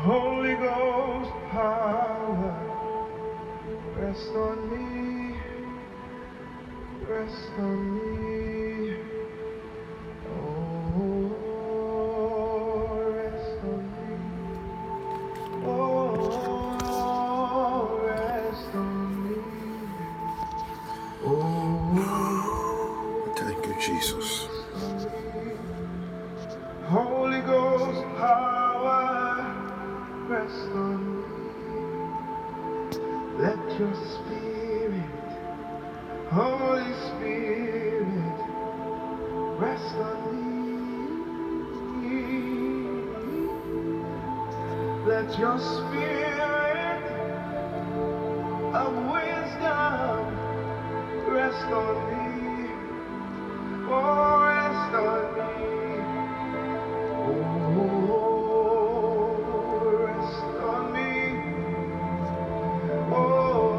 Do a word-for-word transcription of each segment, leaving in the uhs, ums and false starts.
Holy Ghost power, rest on me, rest on me. Oh, rest on me. Oh, rest on me. Oh, thank you, Jesus. Holy Ghost power, rest on me. Let your spirit, Holy Spirit, rest on me. Let your spirit of wisdom rest on me. Oh, rest on me. Oh, rest on me. Oh,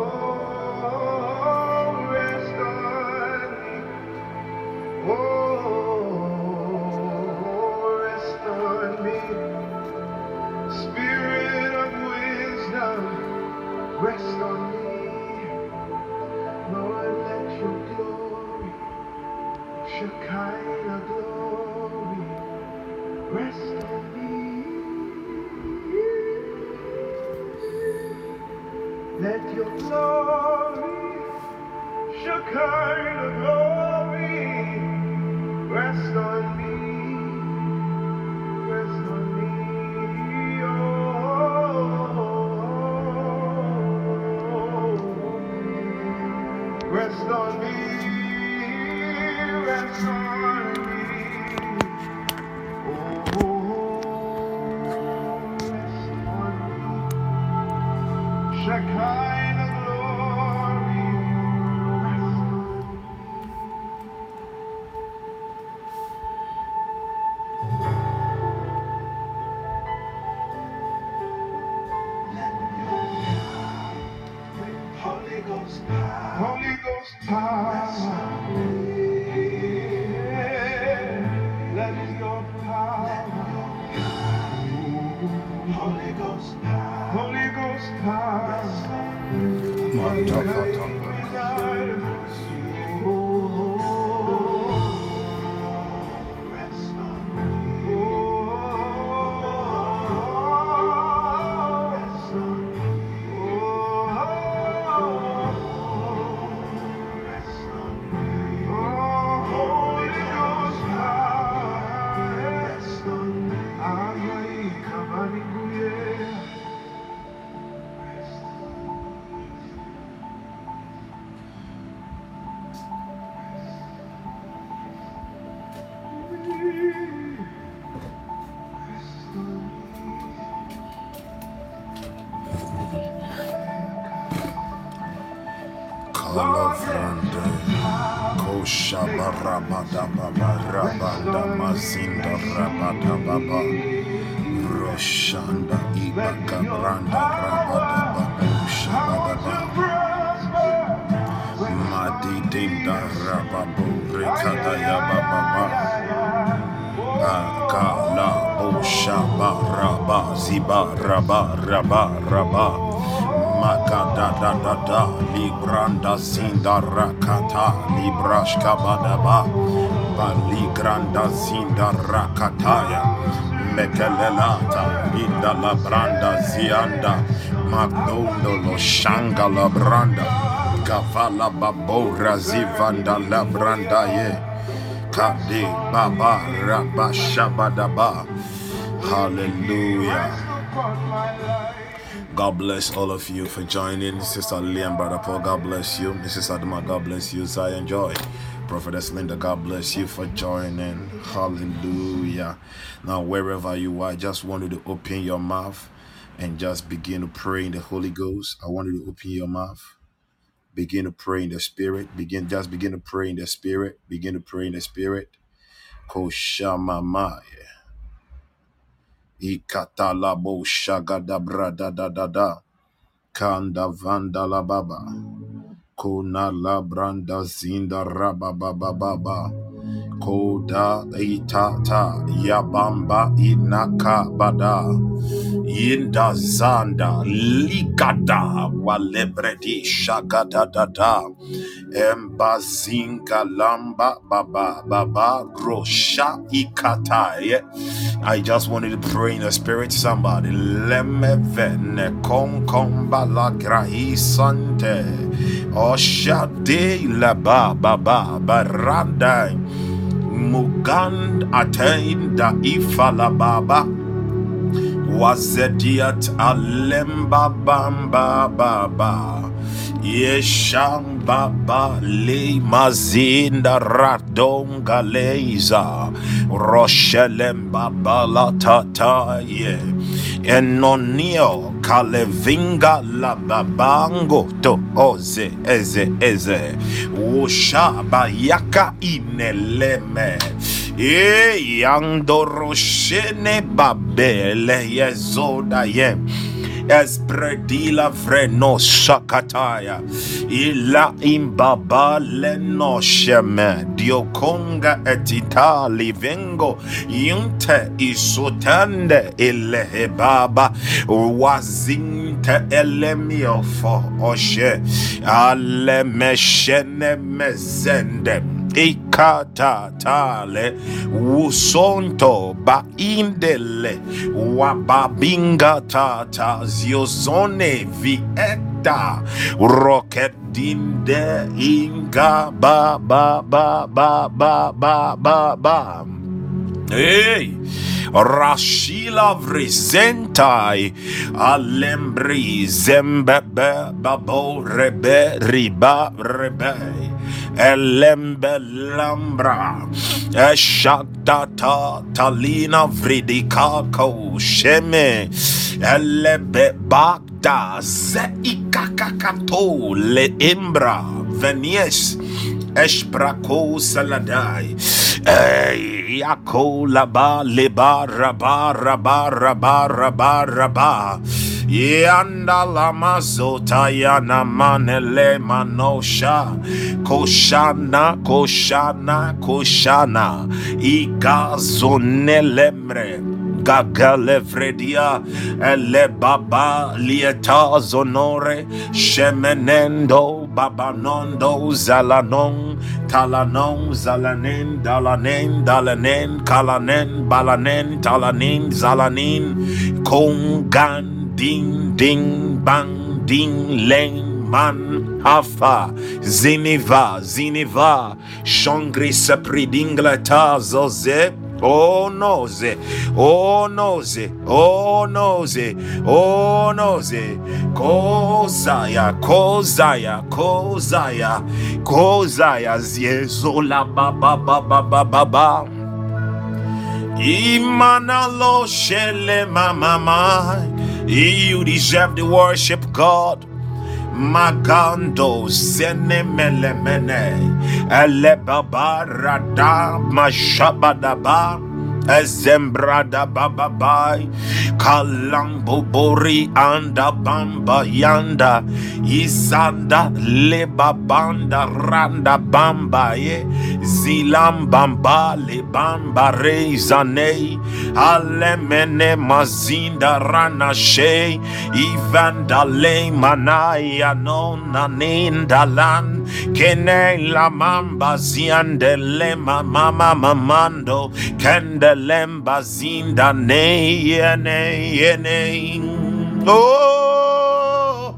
rest on me. Oh, rest on me. Spirit of wisdom, rest on me. Lord, let your glory, Shekinah glory, rest on me. Let your glory, Shekinah glory, rest on me. Rest on me. Oh, rest on me. Rest on me. Oh, rest on me. Shekinah glory. Rest on me. Holy Ghost power. Holy Ghost power. Let your power. Holy Ghost power. Holy Ghost power. Kalavranda, Kosha Barabada Baba, Rabanda Mazinda Rabada Baba, Roshanda Ibaka Branda Rabada Baba, Shabadaba, Madi Dinda Rababu, Rekada Yababa, Akala Bosha Baraba, Ziba Raba Raba Raba. Makada da da da libranda zinda rakata librashka badaba bali granda zinda rakataya mekelelata inda la branda zianda magnondo lo shanga la branda kavala babora zivanda la branda ye kade baba rabashabadaba. Hallelujah. God bless all of you for joining. Sister Liam, Brother Paul, God bless you. Missus Adama, God bless you. Zion Joy, Prophetess Linda, God bless you for joining. Hallelujah. Now, wherever you are, I just want you to open your mouth and just begin to pray in the Holy Ghost. I want you to open your mouth. Begin to pray in the Spirit. Begin, just begin to pray in the Spirit. Begin to pray in the Spirit. Koshamamaya. Ikatalabo shagadabra da da da da. Kanda vanda la baba. Kona la branda zinda raba baba baba. Koda itata yabamba inaka bada yinda zanda ligada walebredi shagada dada embazinga lamba baba baba grosha ikataye. I just wanted to pray in the spirit. Somebody lemevene konkomba la grahisante oshade la baba baba randa mugand atainda ifala baba wazediat alemba bamba baba yesham baba le mazinda radonga leiza roshelem baba la tata ye enonio kalevinga la babango to oze eze eze ushaba yaka ineleme e yandoroshene babele yezoda ye espredila vreno sakataya ila imbaba leno sheme diokonga etitali vengo yunte isotande ile baba wazinte elemio fo oshe ale meshene mezende ikata tale usonto ba indele wababinga tata ziozone vieta roketinde inga ba ba ba ba ba ba ba ba hey Rashila Vrizentai Alembri Zembebe Babo Rebe Riba Rebe Elembe Lambra Eshaktata Talina Vridikako Sheme Elebe Bagda Zeikakakato Le Imbra Venies Eshbrako Saladai Ey Yako Laba Leba Raba Raba Raba Raba Raba Yanda Lama Zotayana Manele Manosha Koshana Koshana Koshana Igazonelemre Gagale Fredia Ele Baba Lieta Zonore Shemenendo Babanondo Zalanon Talanon Zalanen Dalanen Dalanen Kalanen Balanen Talanin Zalanin Kongan Ding ding bang ding leng man hafa ziniva ziniva shongri sepridingleta zoze oh noze oh noze oh noze oh noze kozaya kozaya kozaya kozaya ziezola ba ba ba ba ba ba ba imanalo shele mama. You deserve the worship, God. Magando zene mele mene ele baba rada mashabadaba ezembrada baba bai kalambo bori anda bamba yanda isanda leba banda randa bamba ye zilam bamba le bamba rezane alemene mazinda rana she ivanda le manaya nona nindalan kene la mamba ziande le mama mamando kende lemba zinda ne ne ne oh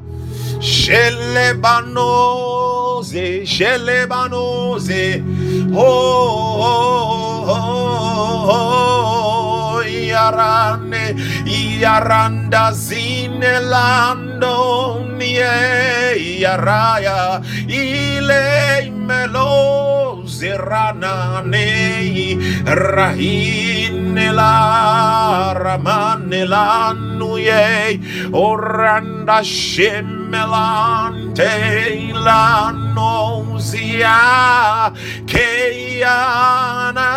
shelebanoze shelebanoze oh, oh, oh, oh yarane yaranda zinelando nie yaraya ile melo zerana ne rahinela ramanela nuye oranda shemelante la nozia keyana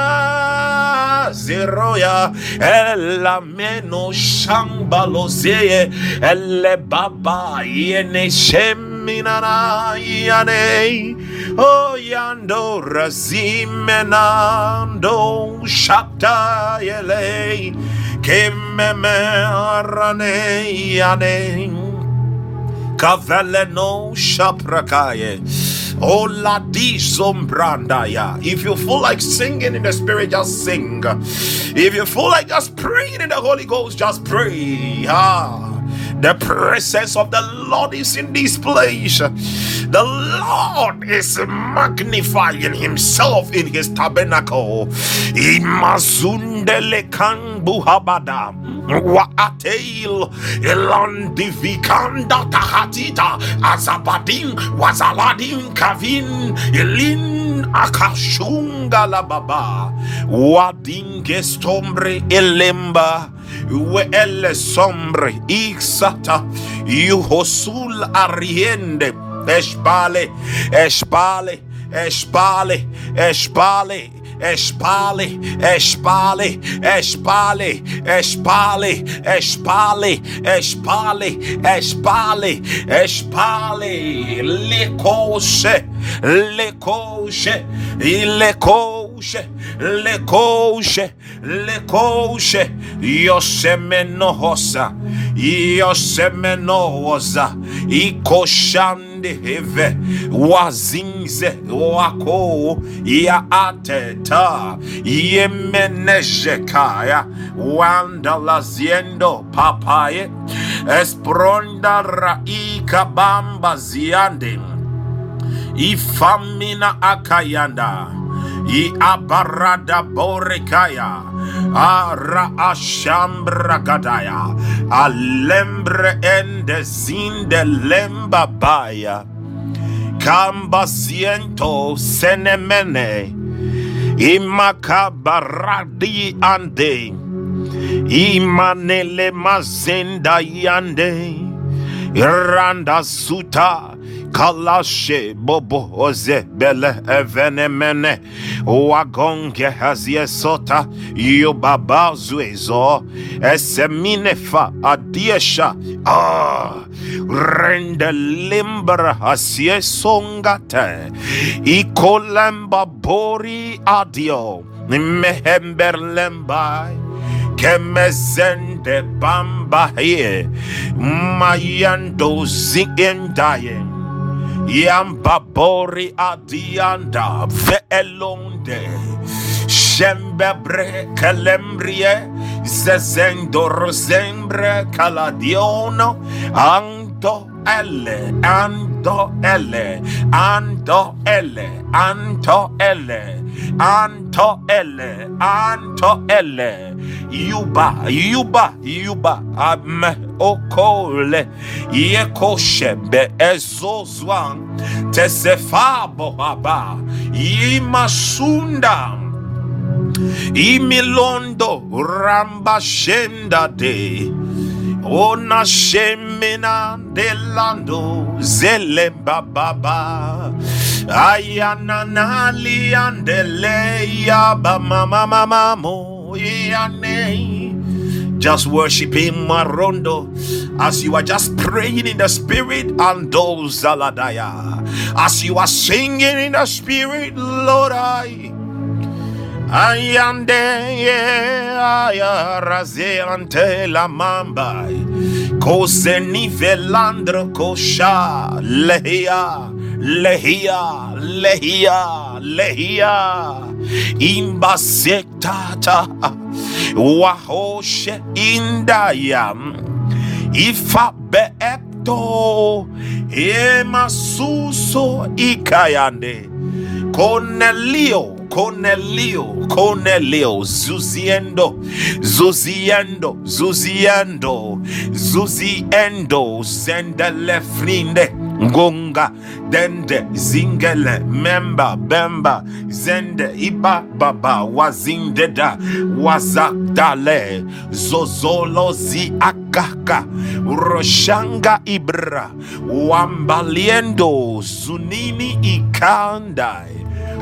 zeroya ela meno shambalozeye ele baba yene shem minana yane Oh yando razimenando shapta yele kememe arane yane kaveleno shaprakaye. Oh la di sombrandaya. If you feel like singing in the spirit, just sing. If you feel like just praying in the Holy Ghost, just pray. Ah. The presence of the Lord is in this place. The Lord is magnifying himself in his tabernacle. Imazundele kambuhabada wa atel elandivikanda tahatita azabadin wazaladin kavin elin akashunga la baba wadingestombre elemba we elle sombre ixata yuhosul ariende espale espale espale espale espale espale espale espale espale espale espale espale le cose le cose le cose le cose le cose io semenosa io semenosa i koshande heve wazinze wako ya ateta yemenejekaya wanda laziendo papaye espronda raika bamba ziande ifamina akayanda i abarada borekaya ara ashambra gadaya alembre ende zinde lemba baya kamba siento senemene imakabaradi ande imanele mazenda yande randa suta kalashe bobo oze bele evenemene wagonge hazie sota yobaba zuezo esemine fa adiesha ah rende limbra hasie songate ikolemba bori adio mehember lembai kemezende bamba here mayando ziendaye yambabori adianda veelonde shembebre kalembrie zezendor zembre kaladiono anto elle anto elle anto elle anto elle anto elle anto elle yuba yuba yuba ame okole yekoshebe ezozwan tesefabo haba yimasunda imilondo ramba shenda de ona shemina delando zelemba baba ayana nali andele ya ba mama mama mo yane. Just worship him marondo as you are just praying in the spirit and those zaladaya as you are singing in the spirit. Lord, I ayande ya razeante la mamba kose nivelandro kosha lehia lehia lehia lehia imbasetata wahoshe indayam ifa beepto emasuso ikayande Cornelio Cornelio, Cornelio, Zuziendo, Zuziendo, Zuziendo, Zuziendo, Zendele Frinde, Gonga, Dende, Zingele, Memba, Bemba, Zende, Iba, Baba, Wazindeda, Wazakdale, Zozolo, Zi Akaka, Roshanga Ibra, Wambaliendo, Zunini Ikandai.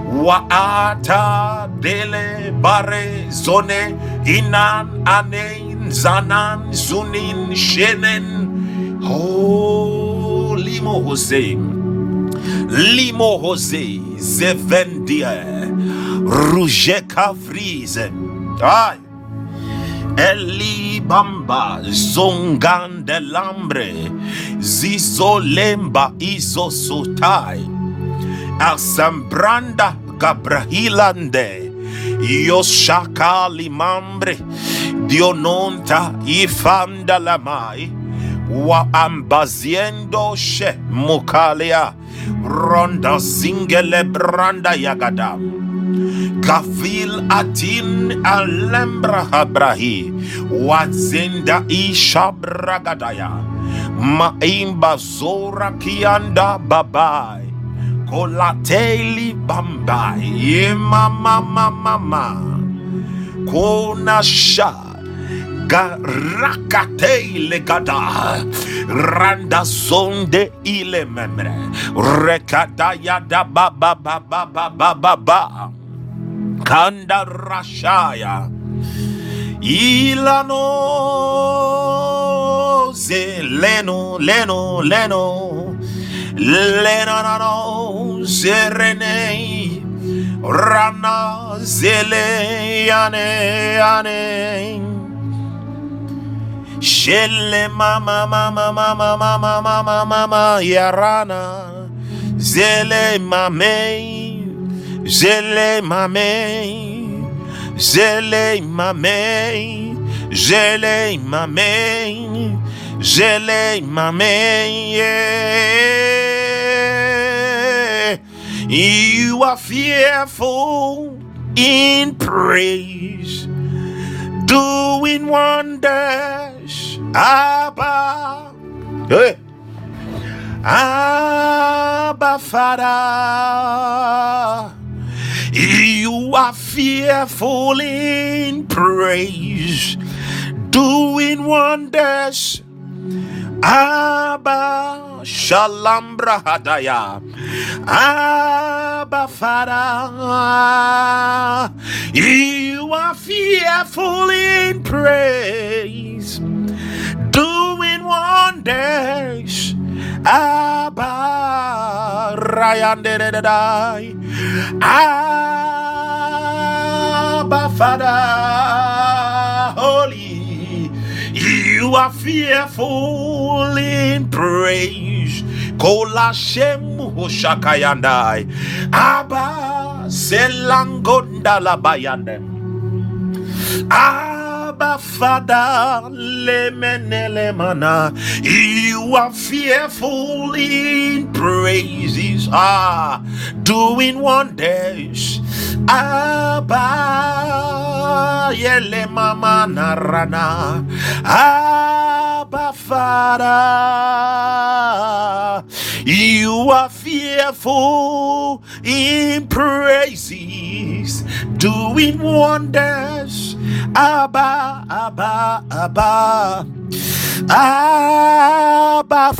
Waata dele bare zone inan anein zanan zunin shenen holy Hussein Limo Jose Zevendia Rouge Cavrize. Ay. Eli Bamba Zongan de Lambre Zizolemba Izosotai Asambranda Gabrahilande Yoshaka Limambre Diononta Ifanda Lamai Wa Ambaziendo She Mukalia Ronda Zingele Branda Yagadam Gavil Atin Alembra Habrahi Wazenda Ishabragadaya Maimba Zora Kianda Babai Kolateli Bambai Mama Mama Mama Konasha Garakate Legada Randa Zonde Ile Memre Rekadaya da Baba Baba Baba Baba Kanda Rashaya Ilano Ze Leno Leno Leno Lenano Zerene Rana Zele Yane Yane Shele Mama Mama Mama Mama Mama Mama Yarana Zele Mame Zele mame, zele mame, zele mame, zele mame, yeah. You are fearful in praise, doing wonders, Abba, hey. Abba Father. You are fearful in praise, doing wonders. Abba Shalambra Hadaya. Abba Father. You are fearful in praise, doing wonders. Abba Ryan Dedadai. Abba Father, holy, you are fearful in praise. Kolashemu Hoshakayandai. Abba Selangonda Labayandem. Abba Father, lemenelemana, you are fearful in praises, ah, doing wonders. Abba yele mama narana, Abba Father, you are fearful in praises, doing wonders. Abba, Abba, Abba, Abba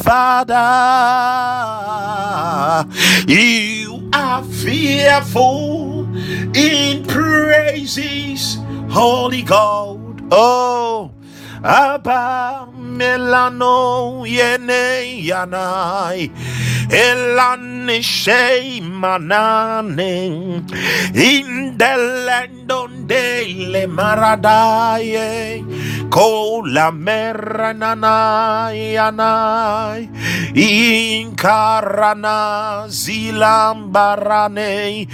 Father, you are fearful in praises, Holy God. Oh, Abba Melano Yene Yanai Elane Shei Manane in the land on Dele Maradaye Kola Merananai Anai Inkarana Zilambarane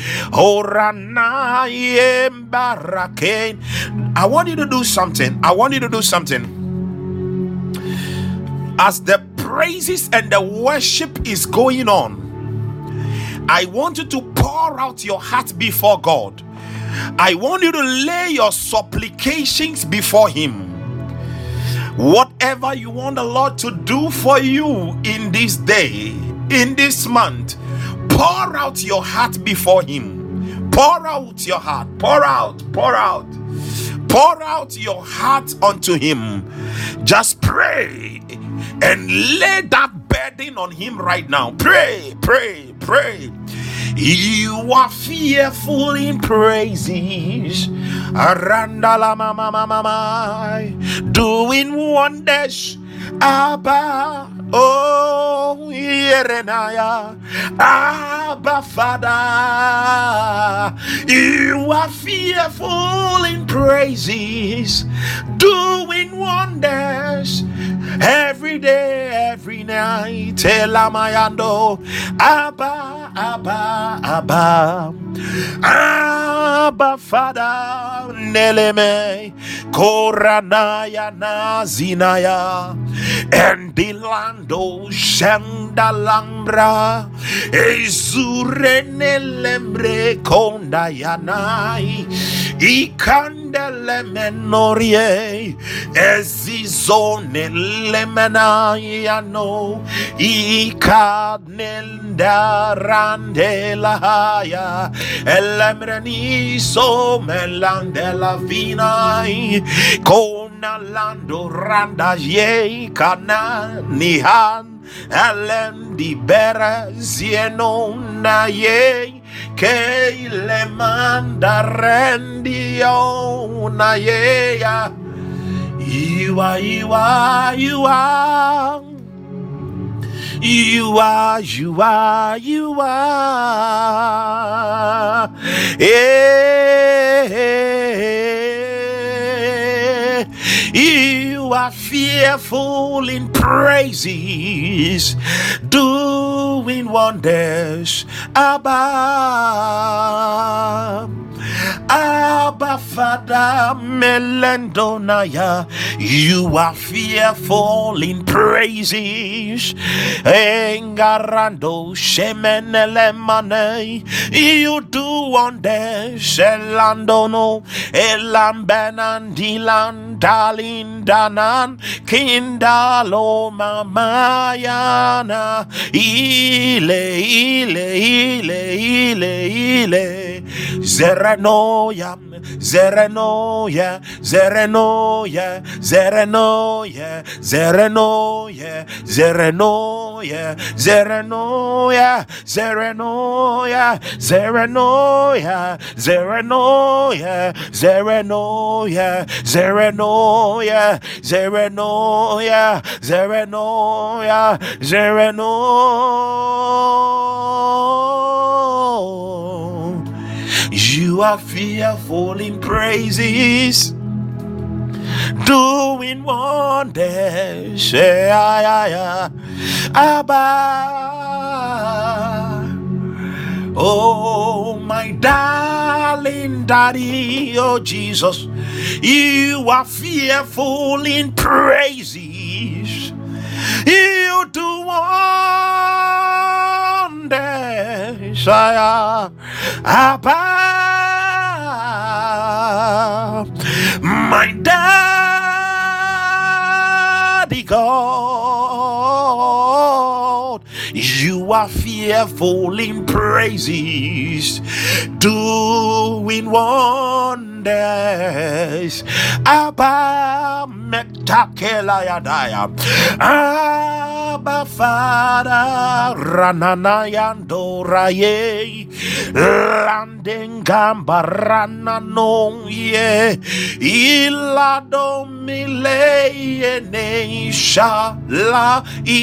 Oranai Embarake. I want you to do something. I want you to do something. As the praises and the worship is going on, I want you to pour out your heart before God. I want you to lay your supplications before Him. Whatever you want the Lord to do for you in this day, in this month, pour out your heart before Him. Pour out your heart. Pour out, pour out. Pour out your heart unto Him. Just pray and lay that burden on Him right now. Pray, pray, pray. You are fearful in praises, Arandala mama mama, doing wonders, Abba. Oh, Yerenaya, Abba Father, you are fearful in praises, doing wonders every day, every night. Elamayando, Abba, Abba, Abba, Abba Father, Neleme, Koranaya Nazinaya, and Dilando Shandalambra, Ezurenelembre Kondayanai, Ikandele Menorie, Ezizone Lemenayano, Ikadnelda Randelahaya, Elemreniso Melandela Vinai, Konalando Randa Ye Kana Nihan, Elem di Bera Zienona Ye, Ke le manda rendio na Ye. You are, you are, you are. You are, you are, you are. Yeah. You are fearful in praises, doing wonders. Abba, Abba Father, Melendonaya, you are fearful in praises. Engarando Shemenelemane, you do wonders. Elandono, Elambenandilan, Dalindanan, Kindalo Mamayana, Ile, Ile, Ile, Ile, Ile, Zerenoya, Zerenoya, Zerenoya, Zerenoya, Zerenoya, Zerenoya, Zerenoya, Zerenoya, Zerenoya, Zerenoya, Zerenoya, Zerenoya, Zerenoya, Zerenoya, Zerenoya. You are fearful in praises, doing wonders. Yeah, yeah, yeah. Abba, oh my darling daddy, oh Jesus, you are fearful in praises. You do wonders. Abba, my daddy God, you are fearful in praises, doing wonders. Abba, Metakelayadaya, Abba Father, Rananayando Raye, Landengamba Ranano ye, Ilado Mile Neisha la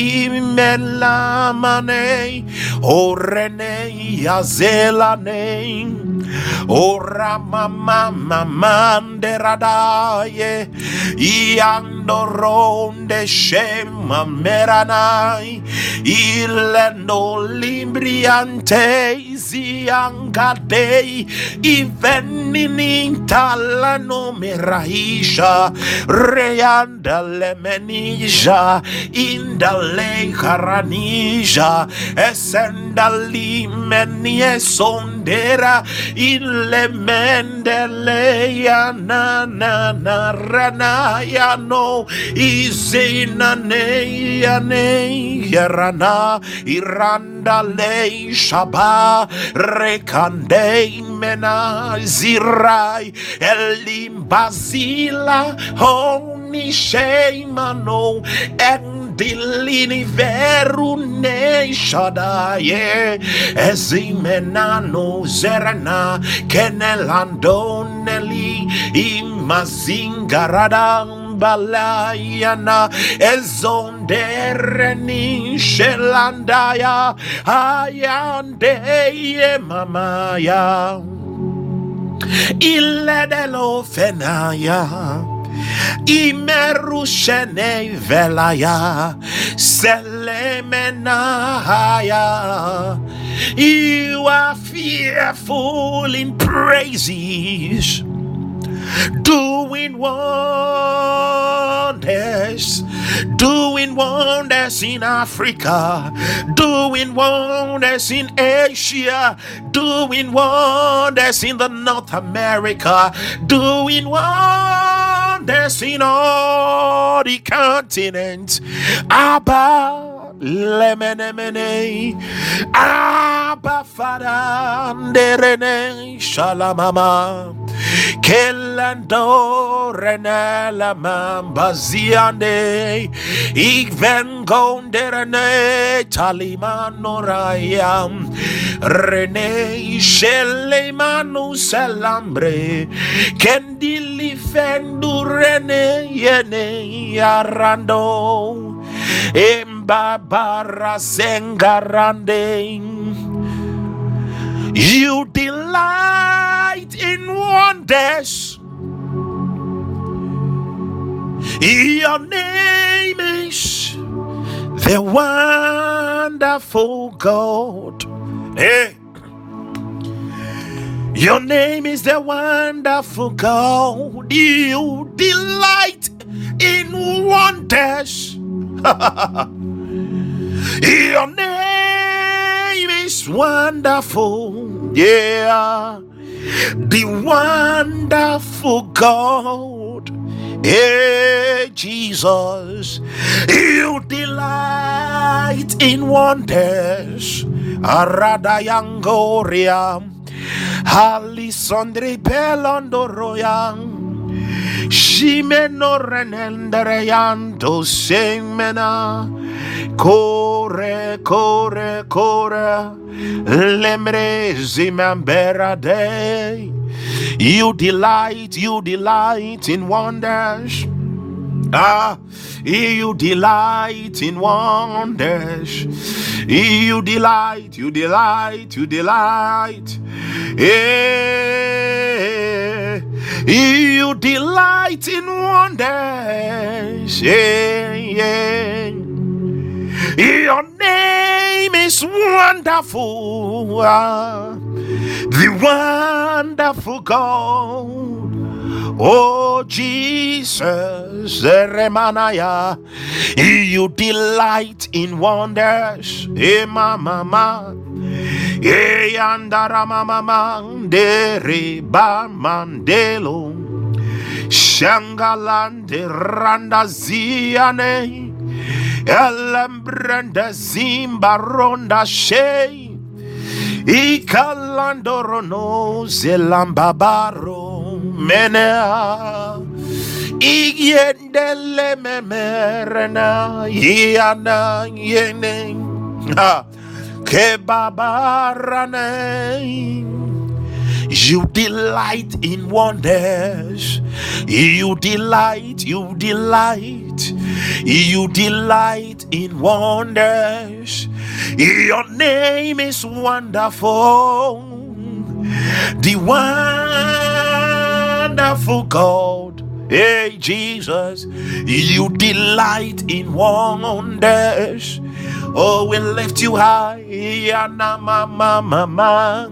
Imelamane, Orene Yazela name, Ora Mama Manderadaye, Iandoronde Shema Meranai, Ilendo Limbriante Ziangadei, Iveninin Talano Merahisha, Reanda Lemenija, Indale Karanija, Esendali Menie Sondera, Ile Mendeleya na na na ranaya no izina ne ya ne yarana iranda le shaba rekande mena zirai elim basila honi sheimano dilini veru ne shadaye ezimenano zerana kenelandoneli imazingarada Balayana Ezondereni Shelandaya Ayande Mamaya Iledelo Fenaya Imerushene Velaya Selemenaya. You are fearful in praises, doing wonders, doing wonders in Africa, doing wonders in Asia, doing wonders in the North America, doing wonders in all the continents. Abba Lemenemene Abba Father Nderene Shalamama Kelando Renela Mambaziande Igvengonderene Talimanorayam Rene Shelemanu Salambre Kendili Fendurene Yene Yarando Embabara Zengarande. You delight in wonders. Your name is the wonderful God. Hey. Your name is the wonderful God. You delight in wonders. Your name is wonderful. Yeah. The wonderful God. Hey, Jesus. You delight in wonders. Aradayangoria. Alisondre Pelondoroyang. Shimeno renendereyanto semena. Kore, kore, kore. Lemre zimambera day. You delight, you delight in wonders. Ah, you delight in wonders. You delight, you delight, you delight. Yeah. You delight in wonders. Yeah, yeah. Your name is wonderful. Ah, the wonderful God. Oh Jesus, Remanaya, you delight in wonders. Eh, mama, eh, andara mama, dere ba mandelo, shangalande randa ziane, elambranda zimbaronda shei. Ikalandorono zelambabaro menea Iyendele memerena Iana yene Kebabarane. You delight in wonders. You delight, you delight, you delight in wonders. Your name is wonderful. The wonderful God. Hey Jesus, you delight in wonders. Oh, we lift you high. Yana mama mama.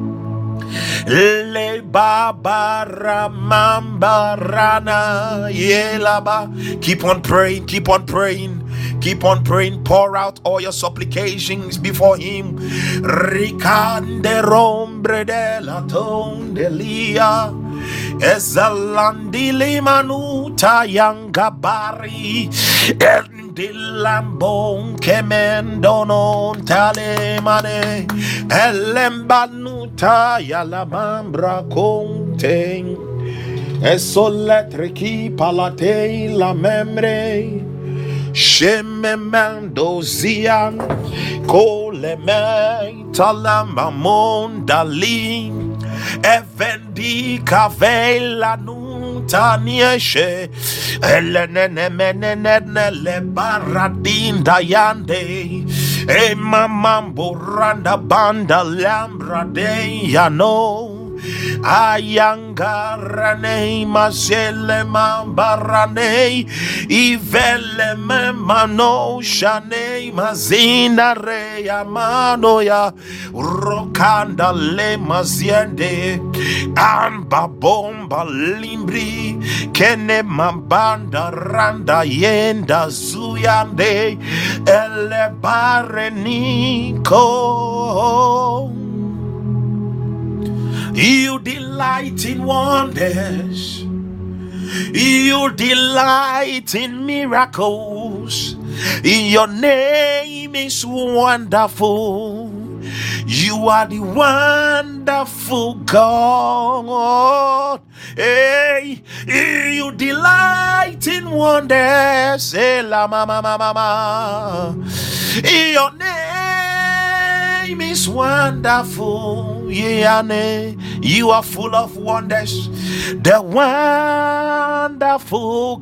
Le babara mambarana yelaba. Keep on praying, keep on praying, keep on praying. Pour out all your supplications before him. Ricande rombre de la tondelia. Ezalandili manuta yangabari. Dilambon kemendonon talemane elembanuta yalamambra conte esoletriki palate la membre shememando zian koleme talamamon dali evendi cavella tanieshe elenene menene le baradinda yande e mamambo randa banda lambra de yano ayangarane masele mambarane ivele memano shane mazina re amano ya rokanda le maziende amba bomba limbri kene mambanda randa yenda zuyande ele bareniko. You delight in wonders. You delight in miracles. Your name is wonderful. You are the wonderful God. Hey, you delight in wonders. Hey, la mama mama mama. Your name is wonderful. Yeah, you are full of wonders. The wonderful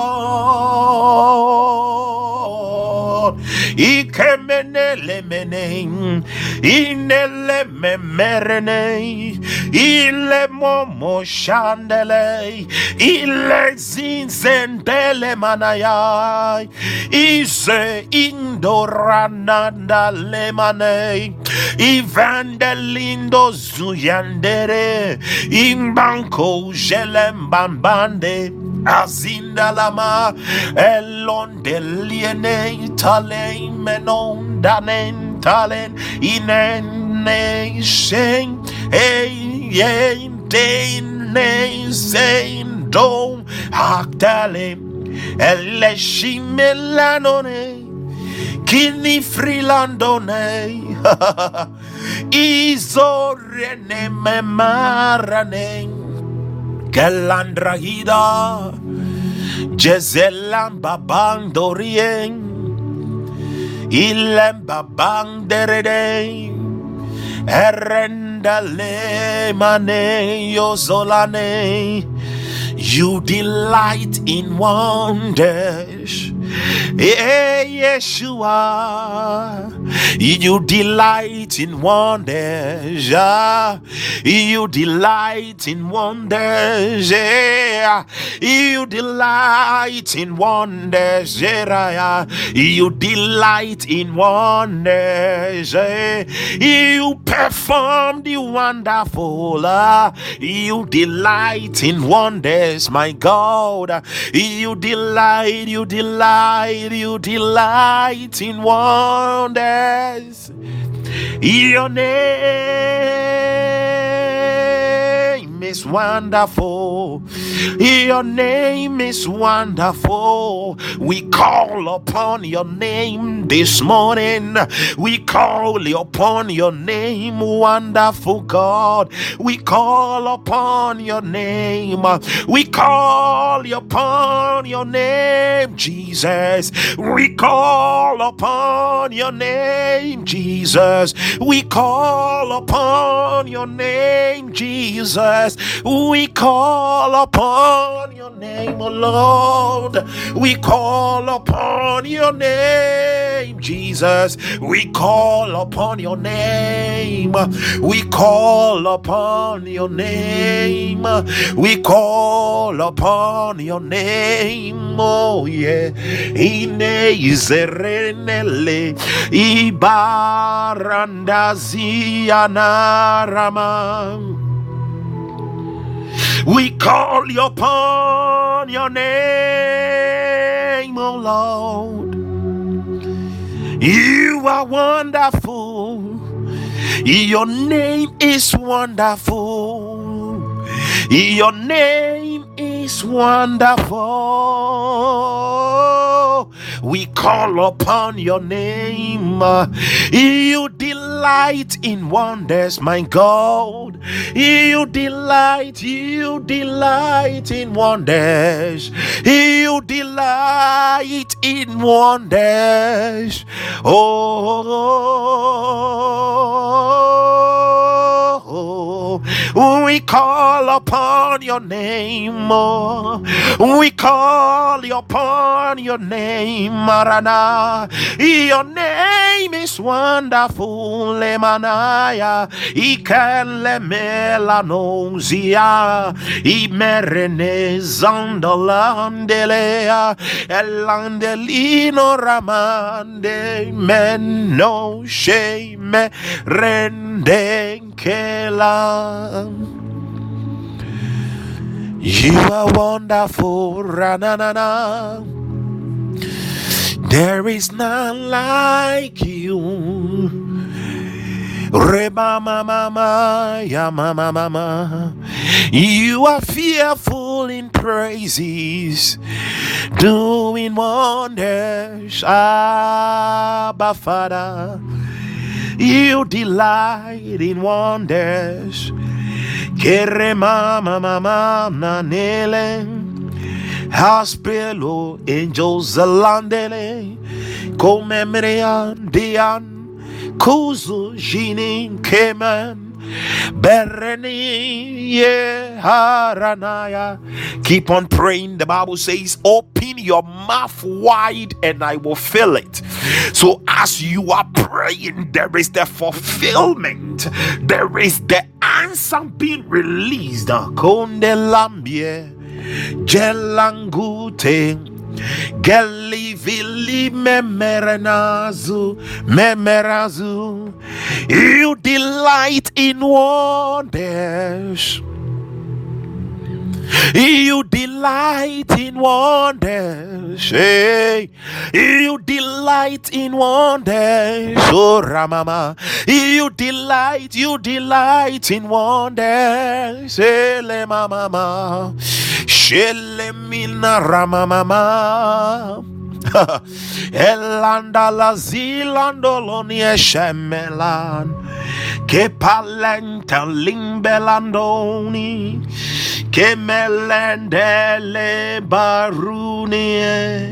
God. Ikemenele mene, inele memerene, ile momo shandele, ile zinzendele manayai, ise indorananda lemane, ivandelindo zuyandere, imbanko jelembambande. Azinda lama elondeliene tale menon danen talen inene shen hey hey dene zain dom aktale eleshimelanone kini frilandone izorene memarane Galandragida Jezelam babandorien Ilem babanderede Erendale mane yozolane. You delight in wonders. Hey, Yeshua, you delight in wonders. Yeah. You delight in wonders. Yeah. You delight in wonders. Yeah. You delight in wonders. Yeah. You perform the wonderful. Uh, you delight in wonders, my God. You delight, you delight, you delight in wonders. Your name is wonderful. Your name is wonderful. We call upon your name this morning. We call upon your name, wonderful God. We call upon your name. We call upon your name, Jesus. We call upon your name, Jesus. We call upon your name, Jesus. We call upon your name, oh Lord. We call upon your name, Jesus. We call upon your name. We call upon your name. We call upon your name. Oh yeah. Ine izerenele ibarandazianarama. We call upon your name, oh Lord. You are wonderful. Your name is wonderful. Your name is wonderful. We call upon your name. You delight in wonders, my God. You delight, you delight in wonders. You delight in wonders. Oh, we call upon your name, oh. We call upon your name, Marana. Your name is wonderful, Lemanaya. Ikele melanozia, Imerene zandalandelea, Elandelino ramande, Meno shame rendenkela. You are wonderful, Ranana. There is none like you. Reba mama mama ya mama mama. You are fearful in praises, doing wonders, Abba Father. You delight in wonders. Kere mama mama nanele, Haspelo angels alandele, Komemrean dian, Kuzu jinin keman, Bereni ye haranaya. Keep on praying. The Bible says, open your mouth wide and I will fill it. So as you are praying, there is the fulfillment, there is the answer being released. Kondelambie jelangute gelivili memerenazu memerazu. You delight in wonders. You delight in wonders. Hey. You delight in wonders. Oh Ramama. You delight, you delight in wonders. Shele mama. Shele mina ramama. Elanda la zilandolonie shemelan. Ke palenta limbelandoni. Ke melendele barunie.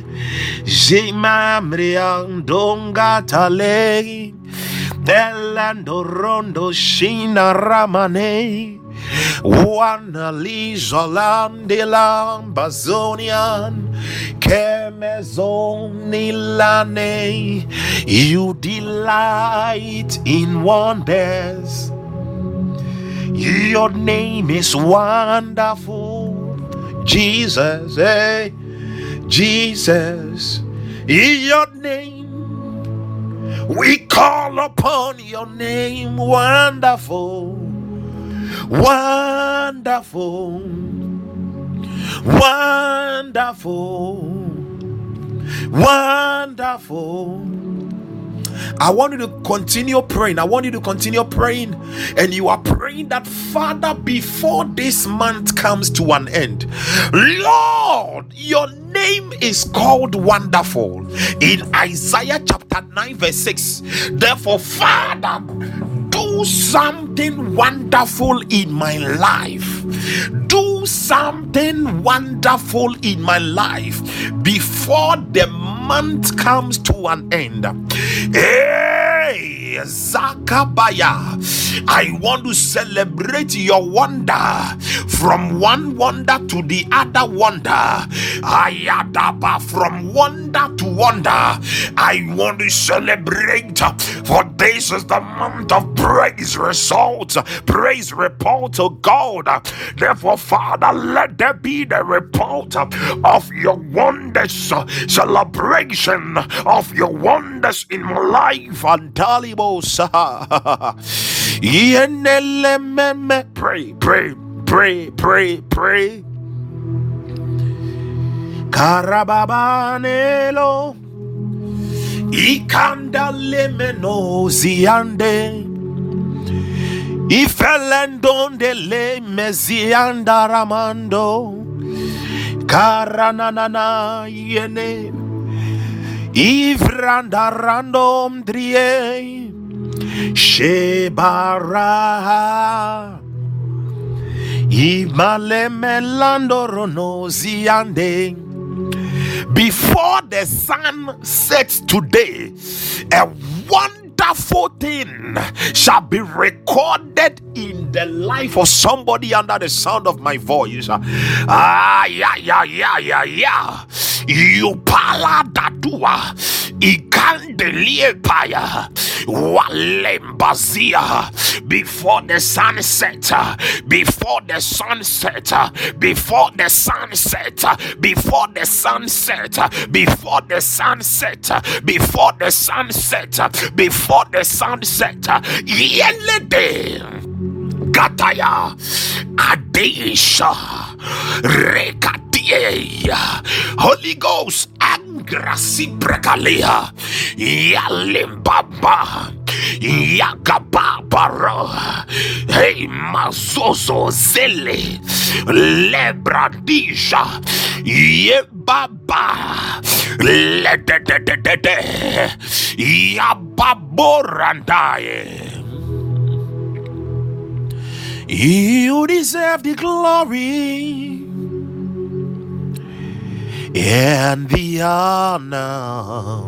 Jimamriandonga tale. Delando rondo shina ramane. Wana lizolandilan bazonian. Kemezoni lane. You delight in wonders. Your name is wonderful, Jesus, eh? Jesus, your name. We call upon your name, wonderful, wonderful, wonderful, wonderful. I want you to continue praying. I want you to continue praying. And you are praying that, Father, before this month comes to an end, Lord, your name is called wonderful. In Isaiah chapter nine verse six. Therefore, Father, do something wonderful in my life. Do something wonderful in my life before the month comes to an end. Hey, Zakabaya, I want to celebrate your wonder from one wonder to the other wonder. Ayadaba, from wonder to wonder. I want to celebrate, for this is the month of praise results, praise report to God. Therefore, Father, let there be the report of your wonders, celebration of your wonders in my life. And pray, pray, pray, pray, pray. Karababanelo ikanda lemeno ziande ifelendonde le mezianda ramando karanana yene ivranda random drie shebara imale melando rono ziande. Before the sun sets today, a wonderful wonderful thing shall be recorded in the life of somebody under the sound of my voice. Ah, yeah, yeah, yeah, yeah, yeah. You pala dadua, ikandelie paya, walembazia. Before the sunset, before the sunset, before the sunset, before the sunset, before the sunset, before the sunset, before the sunset, yelede Gataya Adesha Rekatia Holy Ghost Angrasi Prekalia Yalimbaba Yakababaro Hey Mazozo Zele Lebradisha Yebaba Ledededede Yababorandaye. You deserve the glory and the honor.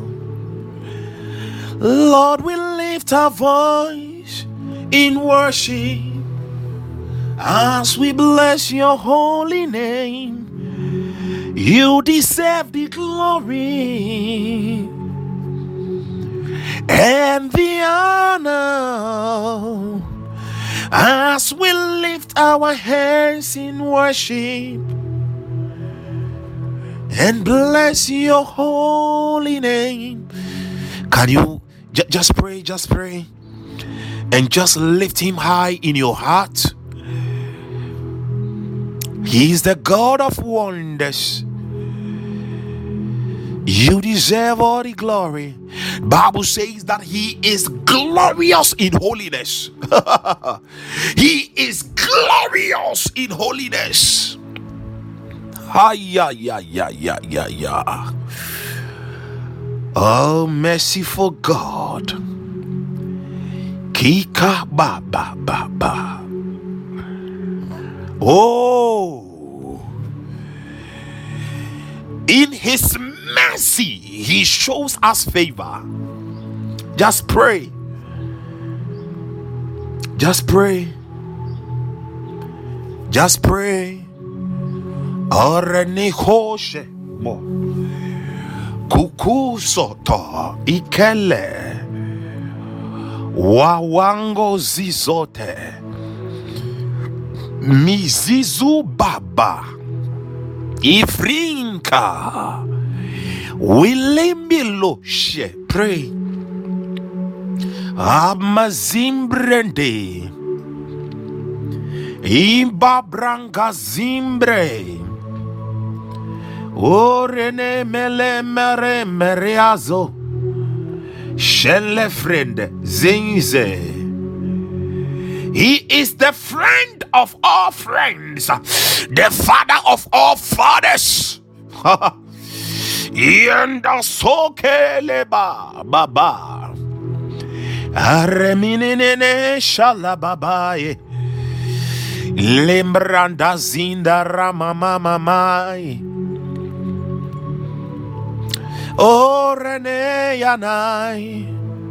Lord, we lift our voice in worship as we bless your holy name. You deserve the glory and the honor as we lift our hands in worship and bless your holy name. Can you j- just pray, just pray, and just lift him high in your heart? He is the God of wonders. You deserve all the glory. Bible says that he is glorious in holiness. He is glorious in holiness. Ah, yeah, yeah, yeah, yeah, yeah, yeah. Oh, merciful God. Kika ba ba ba ba. Oh. In his mercy, he shows us favor. Just pray. Just pray. Just pray. Orene hoshe mo. Kuku soto ikele. Wawango zizote. Mizizu baba. Ifrinka Wilimiloshe. Pray. Amazimbrende Imbabranga zimbre Orene mele mere mereazo Shelle friend Zinze. He is the friend of all friends, the father of all fathers. Yenda sokeleba baba. Areminene shalababaye. Lembranda zinda ramamamamai. O rene yanai.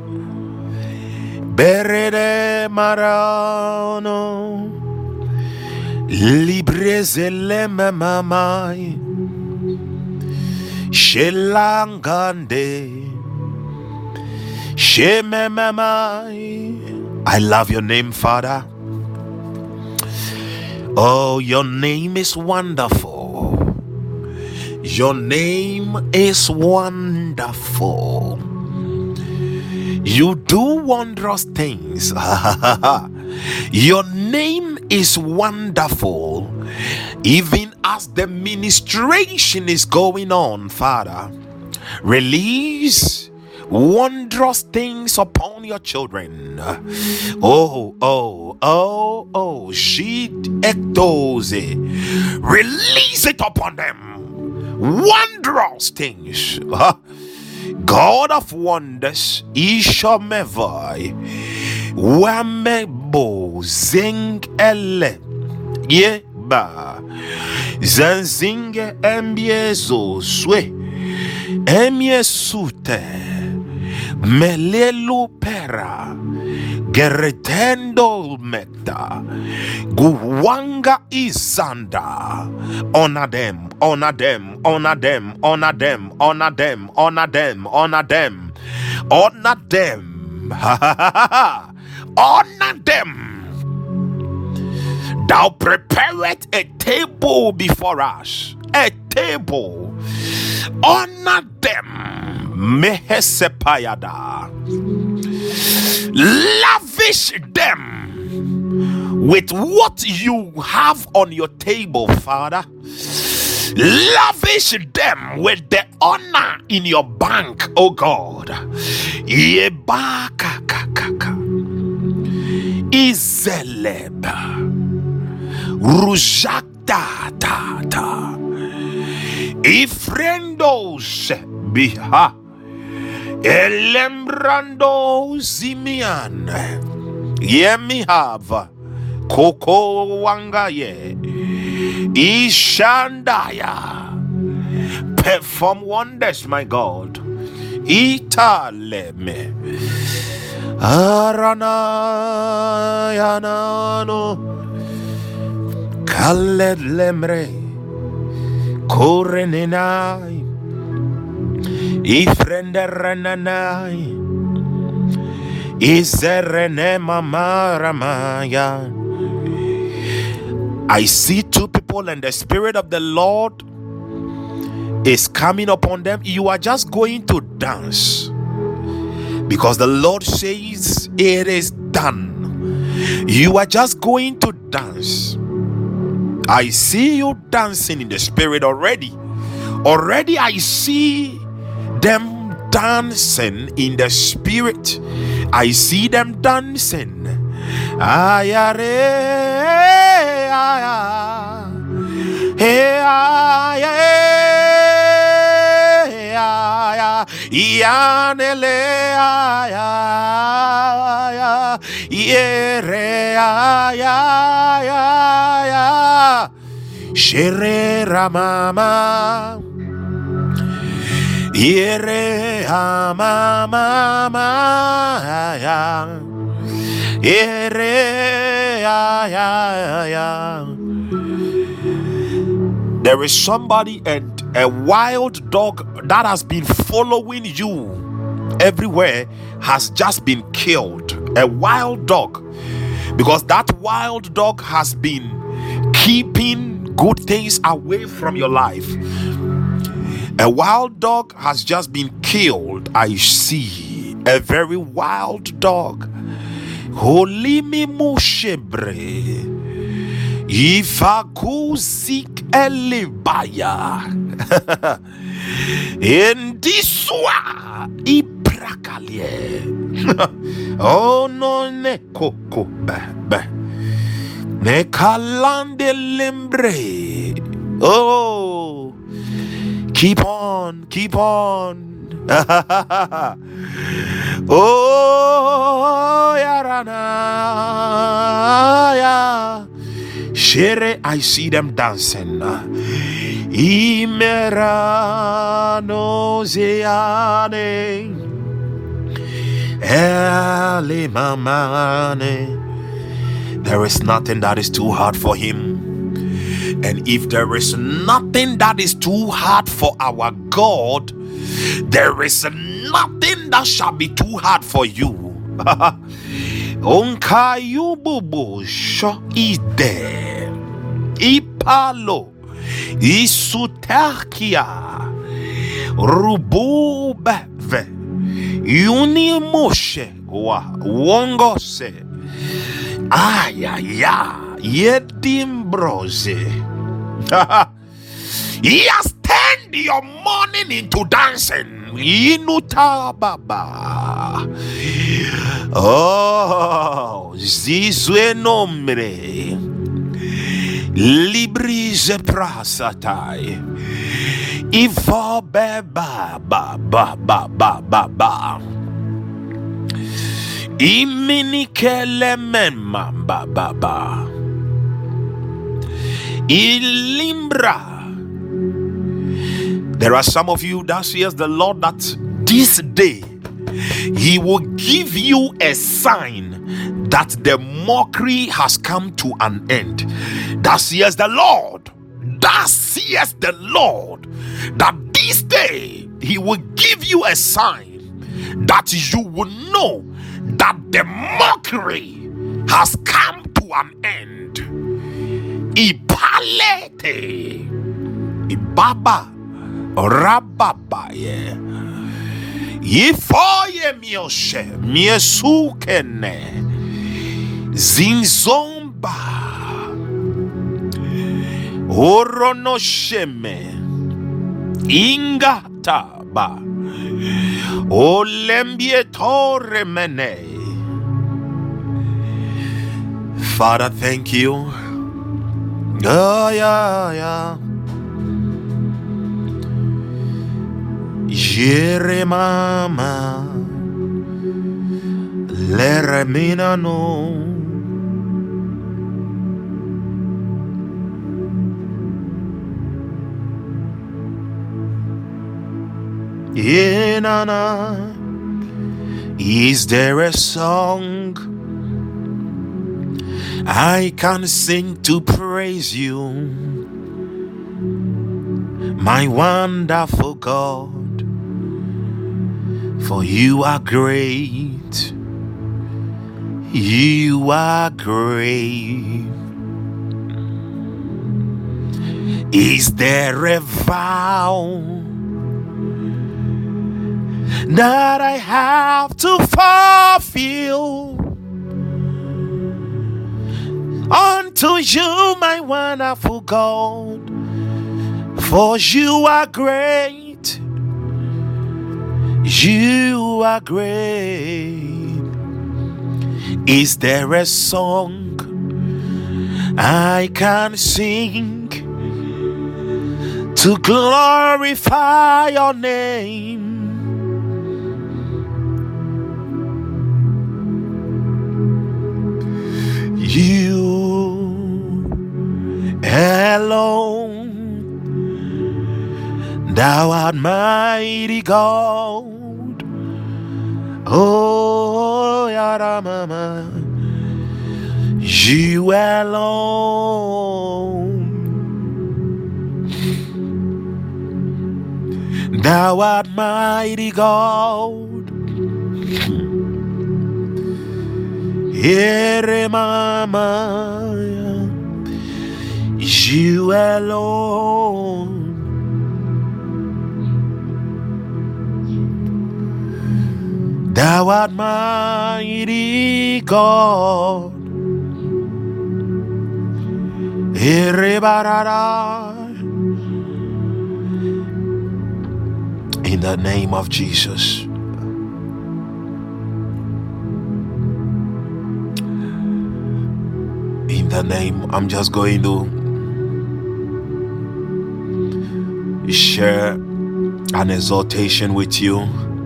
Berede marano Libreze leme mamai Shelangande Sheme mamai. I love your name, Father. Oh, your name is wonderful. Your name is wonderful. You do wondrous things. Your name is wonderful. Even as the ministration is going on, Father, release wondrous things upon your children. Oh, oh, oh, oh, she ectose. Release it upon them. Wondrous things. God of wonders, Ishamevai, Wamebo, Zing ele, Yeba, Zanzinge, Embiezo, Swe, Emiesute, melelu pera geretendo mekta guwanga izanda. Honor them, honor them, honor them, honor them, honor them, honor them, honor them, honor them, honor them. Thou preparest a table before us, a table. Honor them, mehesepayada. Lavish them with what you have on your table, Father. Lavish them with the honor in your bank, oh God. Yebakakaka. Izeleba. Rujakta tata. Ifrendos biha. Elembrando zimian. Yemihava. Koko wangaye. Ishandaya. Perform wonders, my God. Italeme. Arana yanano. Khaled lemre. Korenenai. Ifrenderenanai. Iserene mamaramaya. I see two people and the Spirit of the Lord is coming upon them. You are just going to dance because the Lord says it is done. You are just going to dance. I see you dancing in the Spirit already. Already I see them dancing in the Spirit. I see them dancing. Ayare. Hey, ay, ay, ay, yanele, ay, ay, yere, ay, ay, ay, sherera mama, yere, mama, mama, yere, ay, ay, ay. There is somebody and a wild dog that has been following you everywhere has just been killed. A wild dog, because that wild dog has been keeping good things away from your life. A wild dog has just been killed. I see a very wild dog. Holimi mushebre. Ifakuzik elibaya. Indiswa iprakalie. Oh no ne koko ba. Ne kalande lembre. Oh, keep on, keep on. Oh yarana ya. Shere, I see them dancing. Imerano zeane, ele mamane. There is nothing that is too hard for him. And if there is nothing that is too hard for our God, there is nothing that shall be too hard for you. Onkayububu sho ide ipalo isutakia rububeve unimoshe wa wongose ayaya yedimbrose. He has turned your morning into dancing. Inuta baba. Oh, zizwe nombre. Librise prasatai. Ivo beba ba ba ba ba ba ba. Iminikele memma ba ba ba. Ilimbra. There are some of you that says the Lord that this day He will give you a sign that the mockery has come to an end. Thus says the Lord, thus says the Lord, that this day he will give you a sign that you will know that the mockery has come to an end. Ipalete, ibaba, rababaye, ifoye mioshe, miesukene, zinzomba, oronosheme, ingataba, olembietoremene. Father, thank you. Oh, yeah, yeah. Jeremama, leremina no. Inana, is there a song I can sing to praise you, my wonderful God? For you are great, you are great. Is there a vow that I have to fulfill unto you, my wonderful God? For you are great, you are great. Is there a song I can sing to glorify your name? You alone, thou art mighty God. Oh, Yaramama, you alone, thou art mighty God. Here, mama, you alone, thou art mighty God. Here, barara. In the name of Jesus. In the name, I'm just going to share an exhortation with you.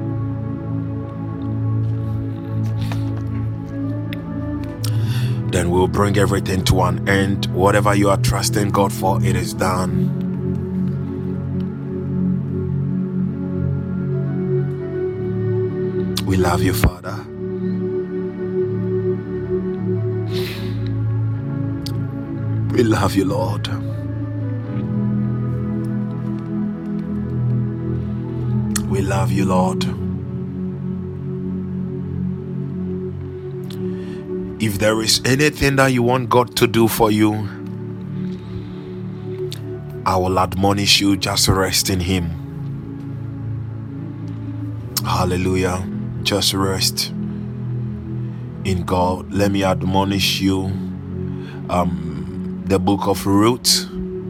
Then we'll bring everything to an end. Whatever you are trusting God for, it is done. We love you, Father. We love you, Lord. We love you, Lord. If there is anything that you want God to do for you, I will admonish you, just rest in Him. Hallelujah. Just rest in God. Let me admonish you. Um, the book of Ruth.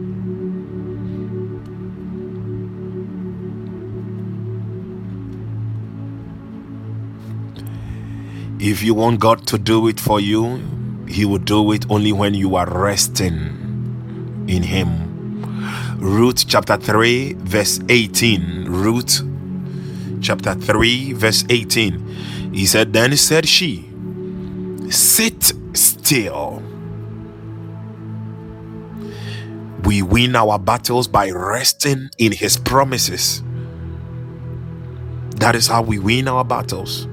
If you want God to do it for you, He will do it only when you are resting in Him. Ruth chapter three verse eighteen. Ruth chapter three verse eighteen. He said, then said she, sit still. We win our battles by resting in His promises. That is how we win our battles.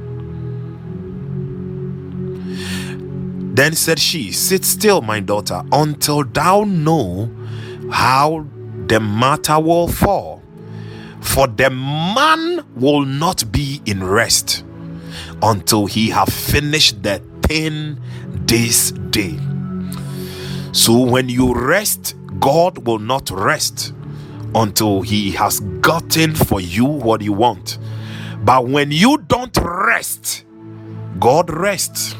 Then said she, sit still, my daughter, until thou know how the matter will fall. For the man will not be in rest until he have finished the thing this day. So when you rest, God will not rest until he has gotten for you what you want. But when you don't rest, God rests.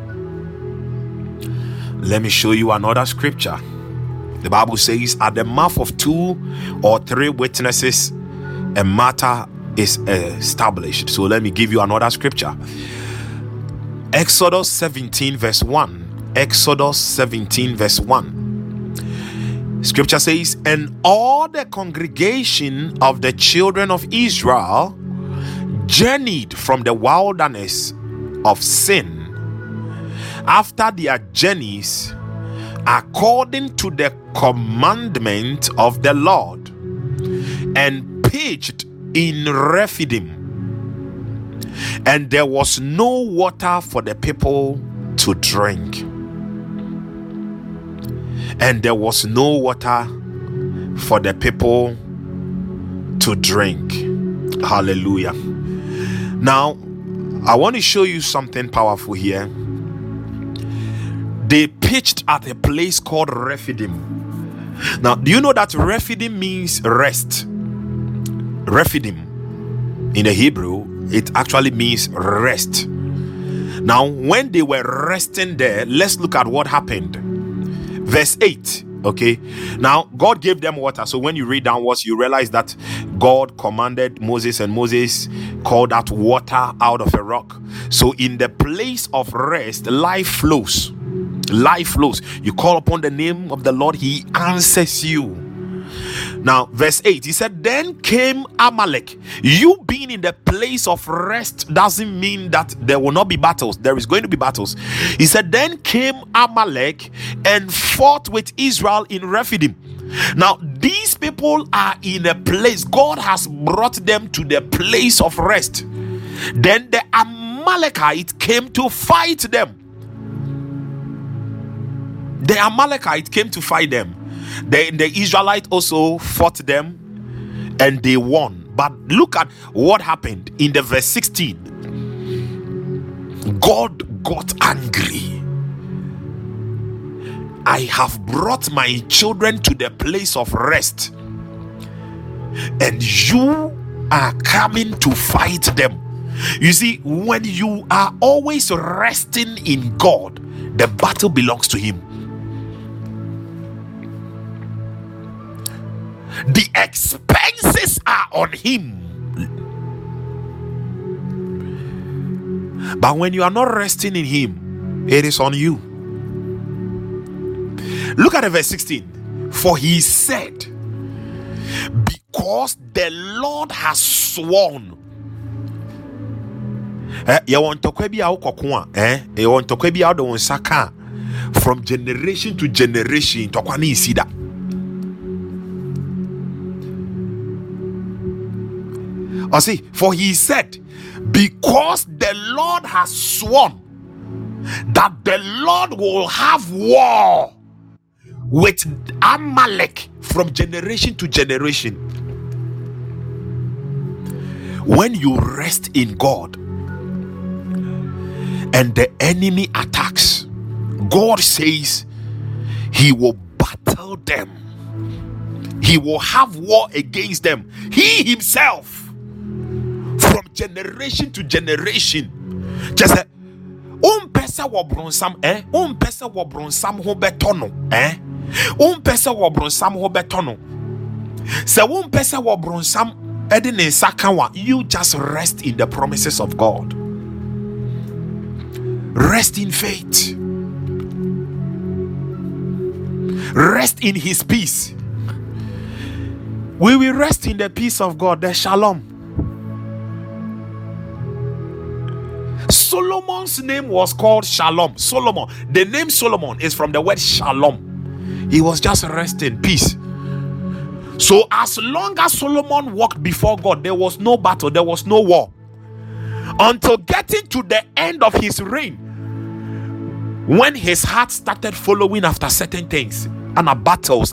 Let me show you another scripture. The Bible says, at the mouth of two or three witnesses, a matter is established. So let me give you another scripture. Exodus seventeen verse one. Exodus seventeen verse one. Scripture says, and all the congregation of the children of Israel journeyed from the wilderness of Sin after their journeys, according to the commandment of the Lord, and pitched in Rephidim, and there was no water for the people to drink. And there was no water for the people to drink. Hallelujah. Now, I want to show you something powerful here. They pitched at a place called Rephidim. Now, do you know that Rephidim means rest? Rephidim in the Hebrew, it actually means rest. Now, when they were resting there, let's look at what happened. Verse eight. Okay, now God gave them water. So when you read downwards, you realize that God commanded Moses, and Moses called out water out of a rock. So in the place of rest, life flows. Life flows. You call upon the name of the Lord, he answers you. Now, verse eight, he said, then came Amalek. You being in the place of rest doesn't mean that there will not be battles. There is going to be battles. He said, then came Amalek and fought with Israel in Rephidim. Now, these people are in a place, God has brought them to the place of rest. Then the Amalekite came to fight them. The Amalekite came to fight them. The, the Israelite also fought them and they won. But look at what happened in the verse sixteen. God got angry. I have brought my children to the place of rest, and you are coming to fight them. You see, when you are always resting in God, the battle belongs to him. The expenses are on him. But when you are not resting in him, it is on you. Look at the verse sixteen. For he said, because the Lord has sworn. Eh, you want to kwebi a ukokwa, eh? You want to kwebi a do nsaka from generation to generation. Tokwa ni isida. Or see, for he said, because the Lord has sworn that the Lord will have war with Amalek from generation to generation. When you rest in God and the enemy attacks, God says he will battle them. He will have war against them. He himself, from generation to generation. Just say, um pesa wo bronsam eh um pesa wo bronsam ho betono eh um pesa wo bronsam ho betono. Se um pesa wo bronsam ede ne sakawa. You just rest in the promises of God. Rest in faith. Rest in his peace. We will rest in the peace of God, the shalom. Solomon's name was called Shalom. Solomon, the name Solomon is from the word shalom. He was just resting, peace. So as long as Solomon walked before God, there was no battle, there was no war. until getting to the end of his reign, when his heart started following after certain things and a battles.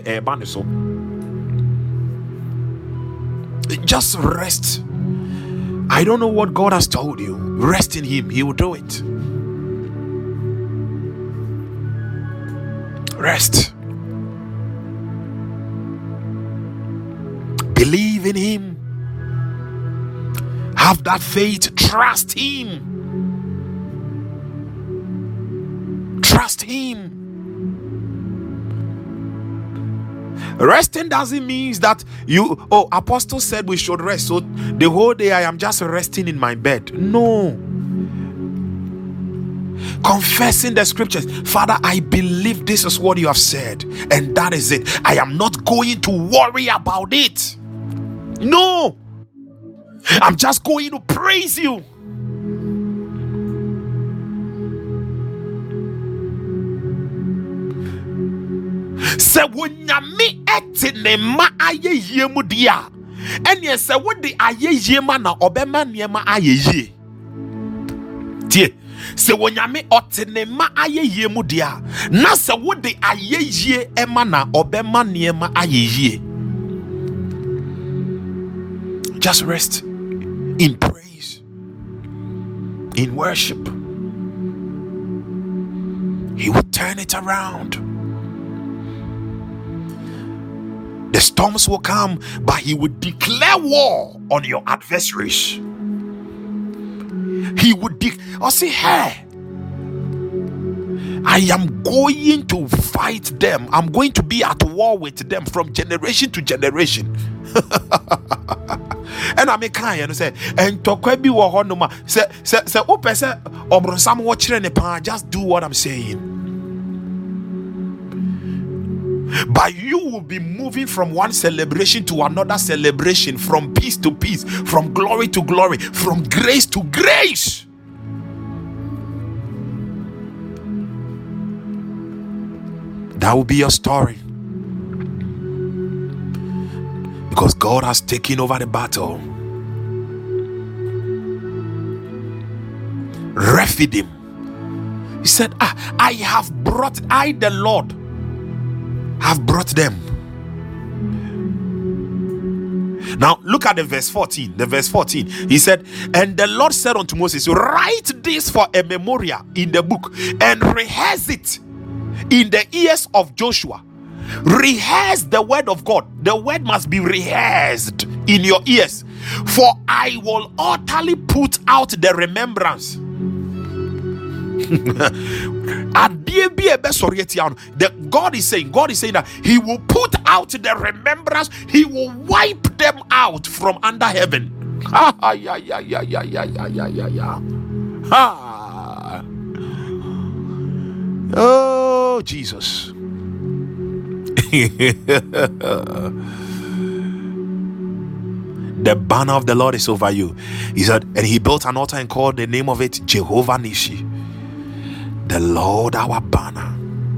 Just rest. I don't know what God has told you. Rest in him. He will do it. Rest. Believe in him. Have that faith. Trust him. Trust him. Resting doesn't mean that you, oh, Apostle said we should rest, so the whole day I am just resting in my bed. No. Confessing the scriptures. Father, I believe this is what you have said, and that is it. I am not going to worry about it. No. I'm just going to praise you. Se wonyame etine ma ayeye mu dia ene se wode ayeye ma na obema niema ayeye tie se wonyame otine ma ayeye mu dia na se wode ayeye ema na obema niema ayeye. Just rest in praise, in worship. He will turn it around. The storms will come, but he will declare war on your adversaries. He would de- or say, hey, I am going to fight them. I'm going to be at war with them from generation to generation. And I make kind and say, and Tokwebi wa honoma say say say open say obronsam wo kire ne pa, just do what I'm saying. But you will be moving from one celebration to another celebration, from peace to peace, from glory to glory, from grace to grace. That will be your story. Because God has taken over the battle. Rephidim. He said, ah, I have brought, I the Lord have brought them. Now look at the verse fourteen. The verse fourteen. He said, and the Lord said unto Moses, write this for a memorial in the book and rehearse it in the ears of Joshua. Rehearse the word of God. The word must be rehearsed in your ears, for I will utterly put out the remembrance. The God is saying, God is saying that He will put out the remembrance. He will wipe them out from under heaven. Ha yeah yeah yeah yeah yeah yeah yeah yeah yeah. Ha. Oh Jesus. The banner of the Lord is over you. He said, and he built an altar and called the name of it Jehovah Nishi, the Lord our banner.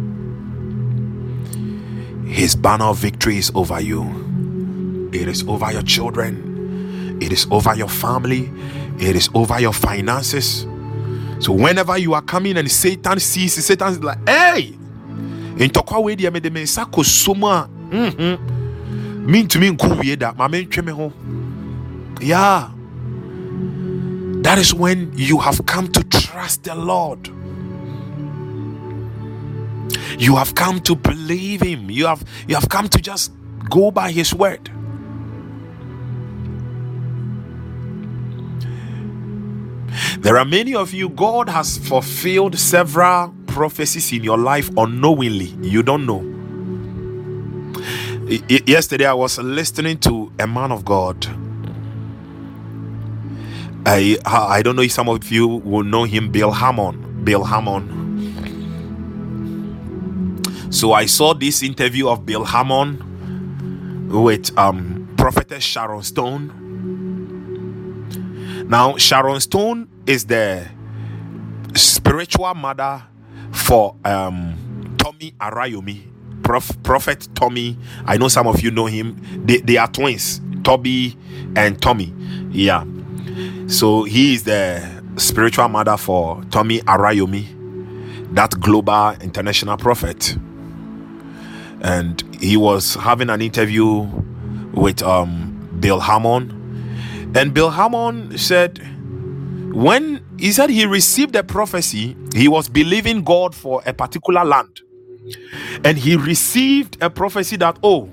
His banner of victory is over you. It is over your children. It is over your family. It is over your finances. So whenever you are coming and Satan sees, Satan is like, hey, in tokwa we dia me de mensa ko soma mhm mean to me nku wie da ma mentwe me ho. Yeah, that is when you have come to trust the Lord. You have come to believe him. You have you have come to just go by his word. There are many of you, God has fulfilled several prophecies in your life unknowingly. You don't know. I- yesterday I was listening to a man of God. I I don't know if some of you will know him, Bill Hammond. Bill Hammond. So I saw this interview of Bill Hammond with um, Prophetess Sharon Stone. Now Sharon Stone is the spiritual mother for um, Tommy Arayomi, Prof, Prophet Tommy. I know some of you know him. They, they are twins, Toby and Tommy. Yeah. So he is the spiritual mother for Tommy Arayomi, that global international prophet. And he was having an interview with um, Bill Hammond. And Bill Hammond said, when he said he received a prophecy, he was believing God for a particular land. And he received a prophecy that, oh,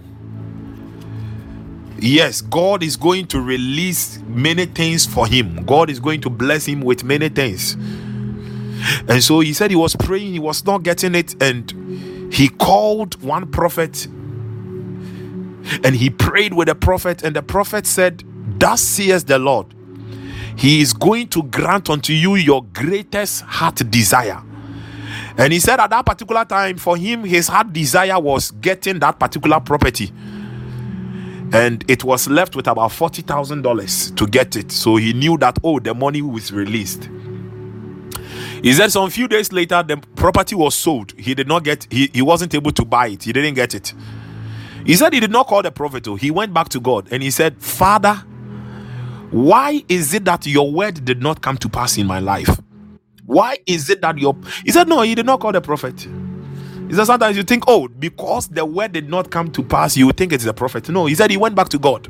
yes, God is going to release many things for him. God is going to bless him with many things. And so he said he was praying, he was not getting it. And he called one prophet and he prayed with the prophet. And the prophet said, thus says the Lord, he is going to grant unto you your greatest heart desire. And he said at that particular time, for him, his heart desire was getting that particular property. And it was left with about forty thousand dollars to get it. So he knew that, oh, the money was released. He said some few days later, the property was sold. He did not get, he, he wasn't able to buy it. He didn't get it. He said he did not call the prophet. He went back to God and he said, Father, why is it that your word did not come to pass in my life? Why is it that your... He said, no, he did not call the prophet. He said, sometimes you think, oh, because the word did not come to pass, you think it's the prophet. No, he said he went back to God.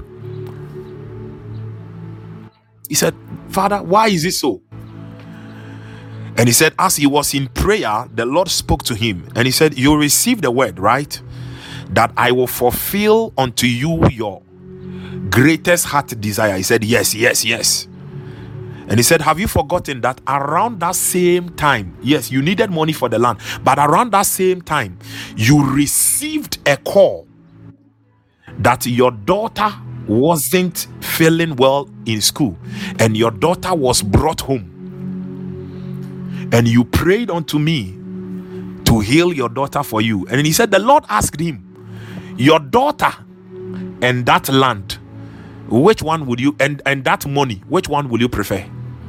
He said, Father, why is it so? And he said, as he was in prayer, the Lord spoke to him. And he said, you received the word, right? That I will fulfill unto you your greatest heart desire. He said, yes, yes, yes. And he said, have you forgotten that around that same time, yes, you needed money for the land, but around that same time, you received a call that your daughter wasn't feeling well in school and your daughter was brought home. And you prayed unto me to heal your daughter for you. And he said, the Lord asked him, your daughter and that land, which one would you, and, and that money, which one will you prefer?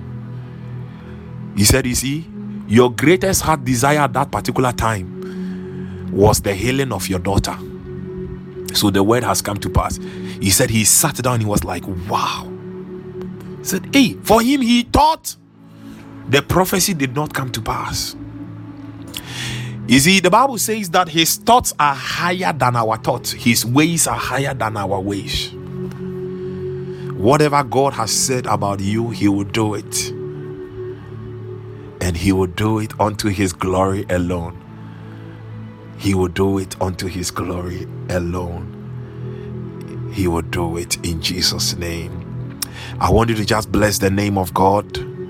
He said, you see, your greatest heart desire at that particular time was the healing of your daughter. So the word has come to pass. He said he sat down, he was like, wow. He said, hey, for him, he thought the prophecy did not come to pass. You see, the Bible says that his thoughts are higher than our thoughts. His ways are higher than our ways. Whatever God has said about you, he will do it. And he will do it unto his glory alone. He will do it unto his glory alone. He will do it in Jesus' name. I want you to just bless the name of God.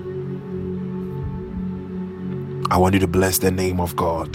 I want you to bless the name of God.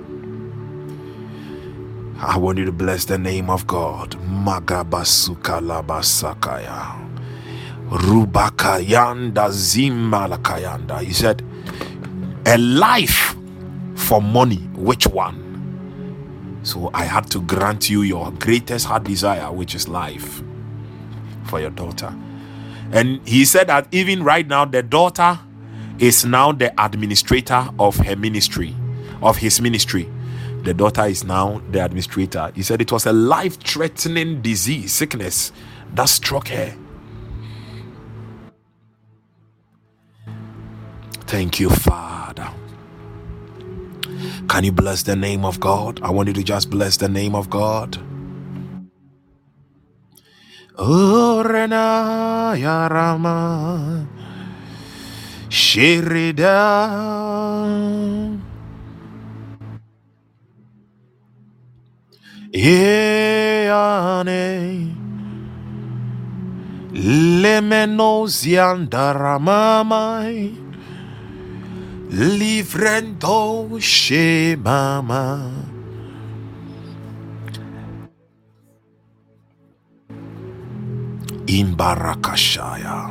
I want you to bless the name of God. Magabasuka labasakaya. Rubakayanda zimbalakayanda. He said, a life for money, which one? So I had to grant you your greatest heart desire, which is life for your daughter. And he said that even right now, the daughter is now the administrator of her ministry, of his ministry. The daughter is now the administrator. He said it was a life-threatening disease, sickness that struck her. Thank you, Father. Can you bless the name of God? I want you to just bless the name of God. Oh, Rena Yarama Shirida Eane Lemenosiandaramamai Livrento Shemama Imbarakashaya.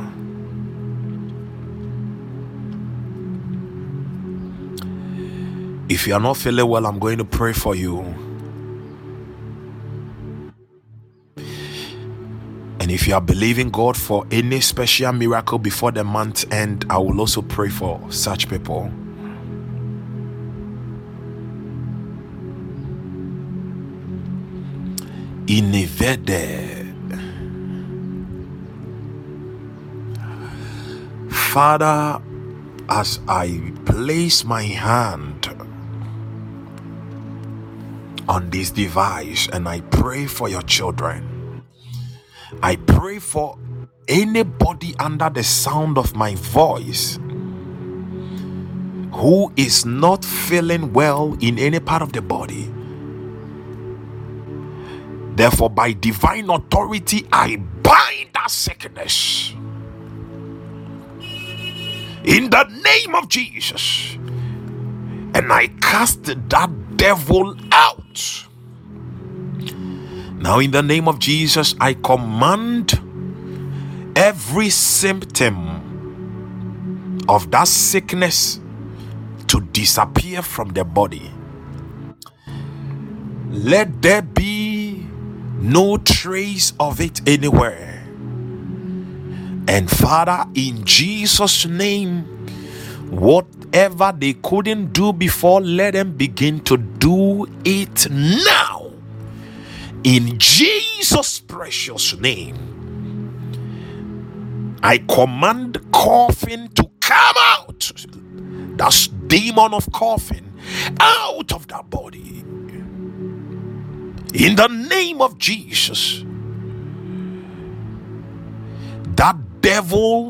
If you are not feeling well, I'm going to pray for you. And if you are believing God for any special miracle before the month end, I will also pray for such people. Inivede Father, as I place my hand on this device and I pray for your children, I pray for anybody under the sound of my voice who is not feeling well in any part of the body. Therefore, by divine authority, I bind that sickness in the name of Jesus, and I cast that devil out. Now, in the name of Jesus, I command every symptom of that sickness to disappear from the body. Let there be no trace of it anywhere. And Father, in Jesus' name, whatever they couldn't do before, let them begin to do it now. In Jesus' precious name, I command coughing to come out. That demon of coughing out of that body. In the name of Jesus, that devil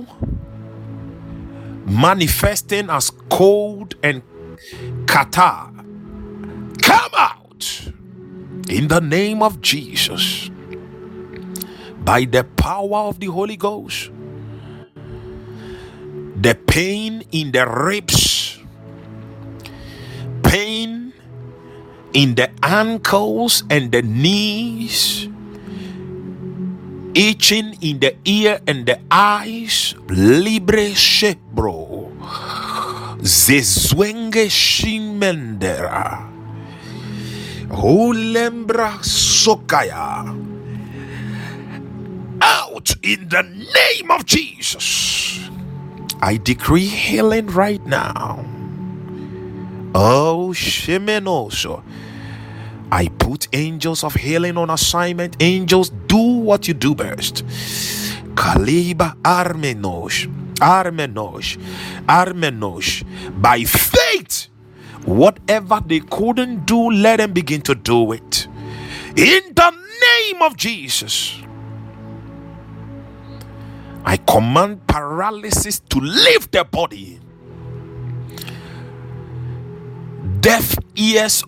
manifesting as cold and catarrh, come out in the name of Jesus, by the power of the Holy Ghost. The pain in the ribs, pain in the ankles and the knees, itching in the ear and the eyes, libre shebro, zezwenge shimendera, hulembra sokaya, out in the name of Jesus. I decree healing right now. Oh, Shimenoso. I put angels of healing on assignment. Angels, do what you do best. Kaliba Armenosh, Armenosh, Armenosh. By faith, whatever they couldn't do, let them begin to do it. In the name of Jesus, I command paralysis to leave their body. Deaf ears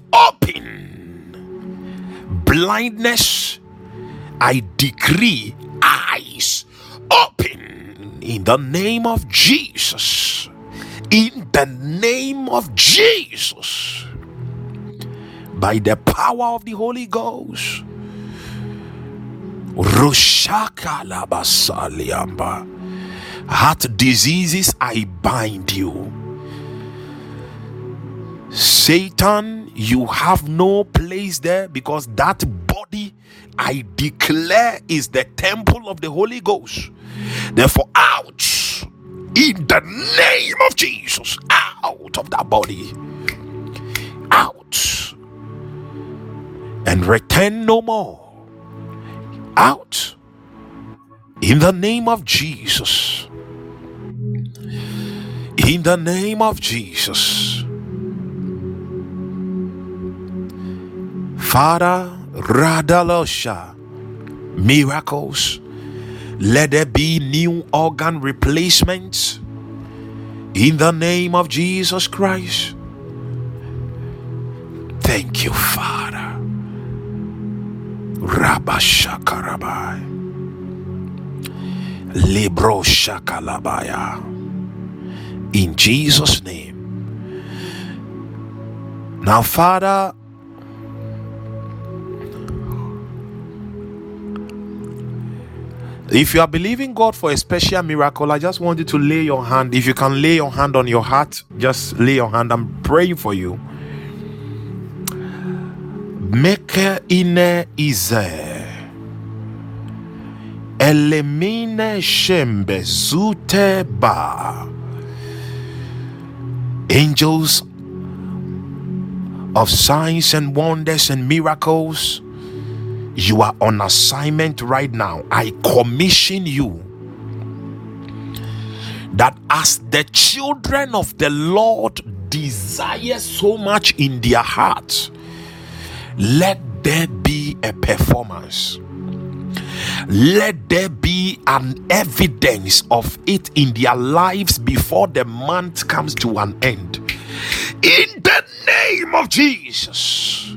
open. Blindness, I decree eyes open in the name of Jesus. In the name of Jesus. By the power of the Holy Ghost. Rushaka labasaliamba. Heart diseases, I bind you. Satan, you have no place there, because that body, I declare, is the temple of the Holy Ghost. Therefore, out in the name of Jesus, out of that body, out, and return no more. Out in the name of Jesus. In the name of Jesus. Father, Radalosha, miracles, let there be new organ replacements in the name of Jesus Christ. Thank you, Father. Rabashakarabai, Libro Shakalabaya. In Jesus' name. Now, Father, if you are believing God for a special miracle, I just want you to lay your hand. If you can lay your hand on your heart, just lay your hand. I'm praying for you. Meke ine ize elemine shembe zute ba. Angels of signs and wonders and miracles, you are on assignment right now. I commission you that as the children of the Lord desire so much in their hearts, let there be a performance. Let there be an evidence of it in their lives before the month comes to an end. In the name of Jesus.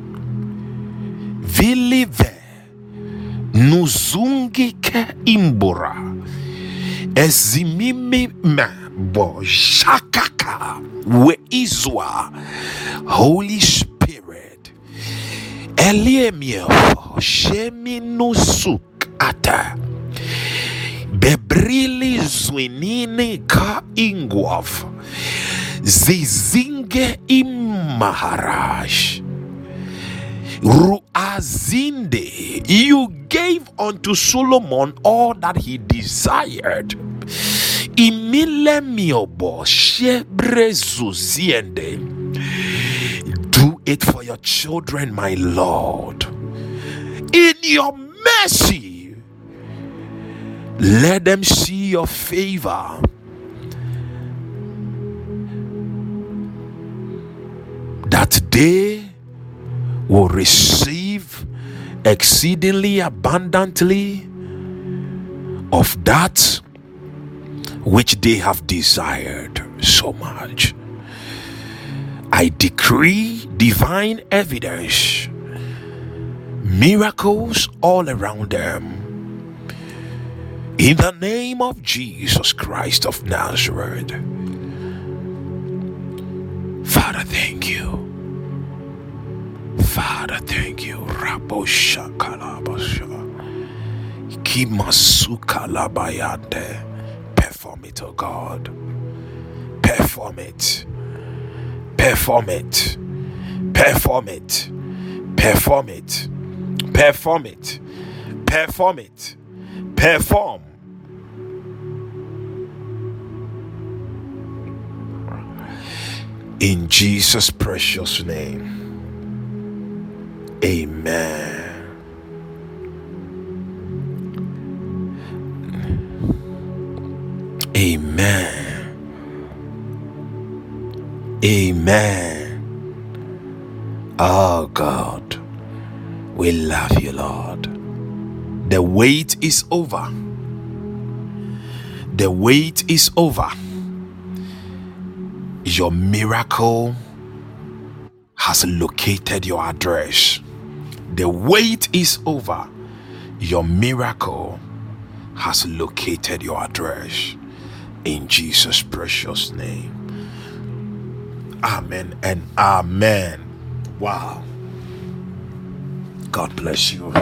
Vilive nuzungi ke imbura ezimimi me bo shakaka we izwa. Holy Spirit eliemio shemi nusuk ata bebrili zwinini ka ingwaf zizinge imaharash Ruazinde, you gave unto Solomon all that he desired. Imilemiobo shebrezuziende. Do it for your children, my Lord. In your mercy, let them see your favor. That they will receive exceedingly abundantly of that which they have desired so much. I decree divine evidence, miracles all around them. In the name of Jesus Christ of Nazareth. Father, thank you. Father, thank you. Rabosha kalabasha. Kimasuka labayande. Perform it, oh God. Perform it. Perform it. Perform it. Perform it. Perform it. Perform it. Perform. In Jesus' precious name. Amen. Amen. Amen. Oh God, we love you, Lord. The wait is over. The wait is over. Your miracle has located your address. The wait is over. Your miracle has located your address. In Jesus' precious name. Amen and amen. Wow. God bless you.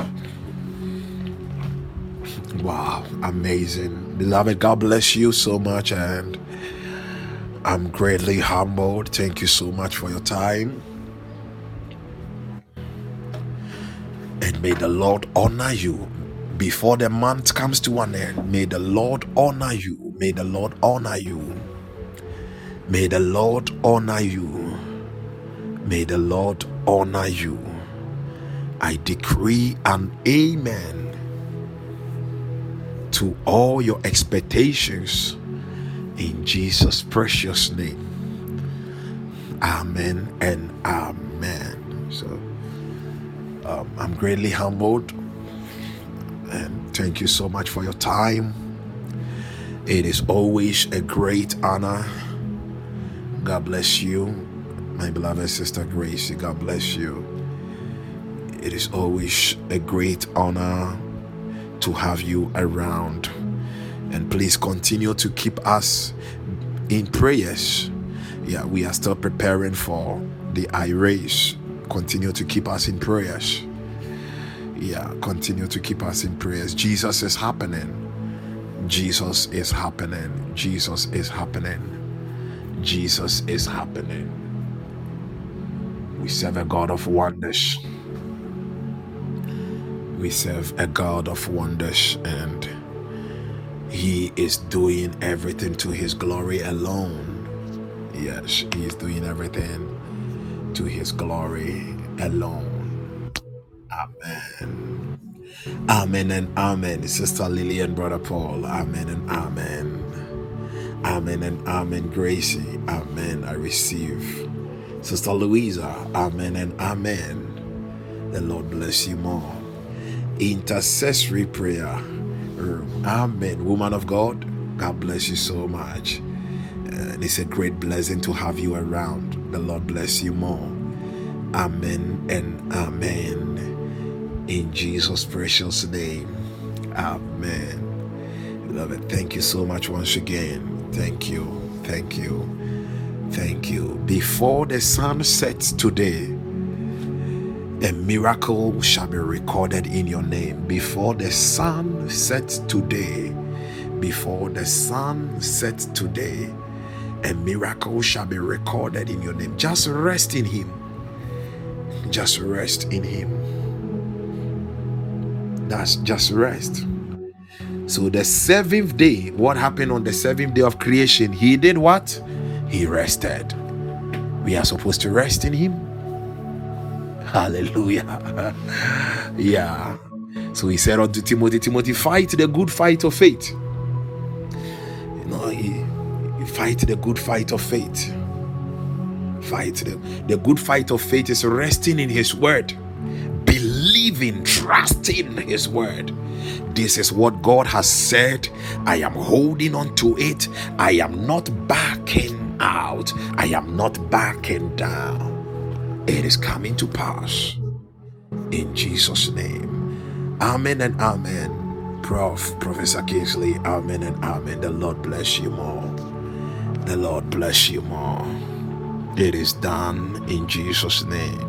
Wow. Amazing. Beloved, God bless you so much, and I'm greatly humbled. Thank you so much for your time. And may the Lord honor you before the month comes to an end. May the Lord honor you. May the Lord honor you. May the Lord honor you. May the Lord honor you. I decree an amen to all your expectations in Jesus' precious name. Amen and amen. So um, I'm greatly humbled, and thank you so much for your time. It is always a great honor. God bless you, my beloved sister Gracie. God bless you. It is always a great honor to have you around. And please continue to keep us in prayers. Yeah, we are still preparing for the I race. Continue to keep us in prayers. Yeah, continue to keep us in prayers. Jesus is happening. Jesus is happening. Jesus is happening. Jesus is happening. We serve a God of wonders. We serve a God of wonders, and He is doing everything to His glory alone. Yes, He is doing everything to His glory alone. Amen. Amen and amen. Sister Lily and Brother Paul. Amen and amen. Amen and amen. Gracie, amen. I receive. Sister Louisa, amen and amen. The Lord bless you more. Intercessory prayer room, amen. Woman of God, God bless you so much. And it's a great blessing to have you around. The Lord bless you more. Amen and amen. In Jesus' precious name, amen. Beloved, thank you so much once again. Thank you, thank you, thank you. Before the sun sets today, a miracle shall be recorded in your name. Before the sun sets today, before the sun sets today, a miracle shall be recorded in your name. Just rest in Him. Just rest in Him. That's just rest. So the seventh day, what happened on the seventh day of creation? He did what? He rested. We are supposed to rest in Him. Hallelujah. Yeah. So he said unto Timothy, Timothy, fight the good fight of faith. You know, he, he fight the good fight of faith. Fight the, the good fight of faith is resting in His word, believing, trusting His word. This is what God has said. I am holding on to it. I am not backing out. I am not backing down. It is coming to pass in Jesus' name. Amen and amen. Prof, Professor Kingsley, amen and amen. The Lord bless you more. The Lord bless you more. It is done in Jesus' name.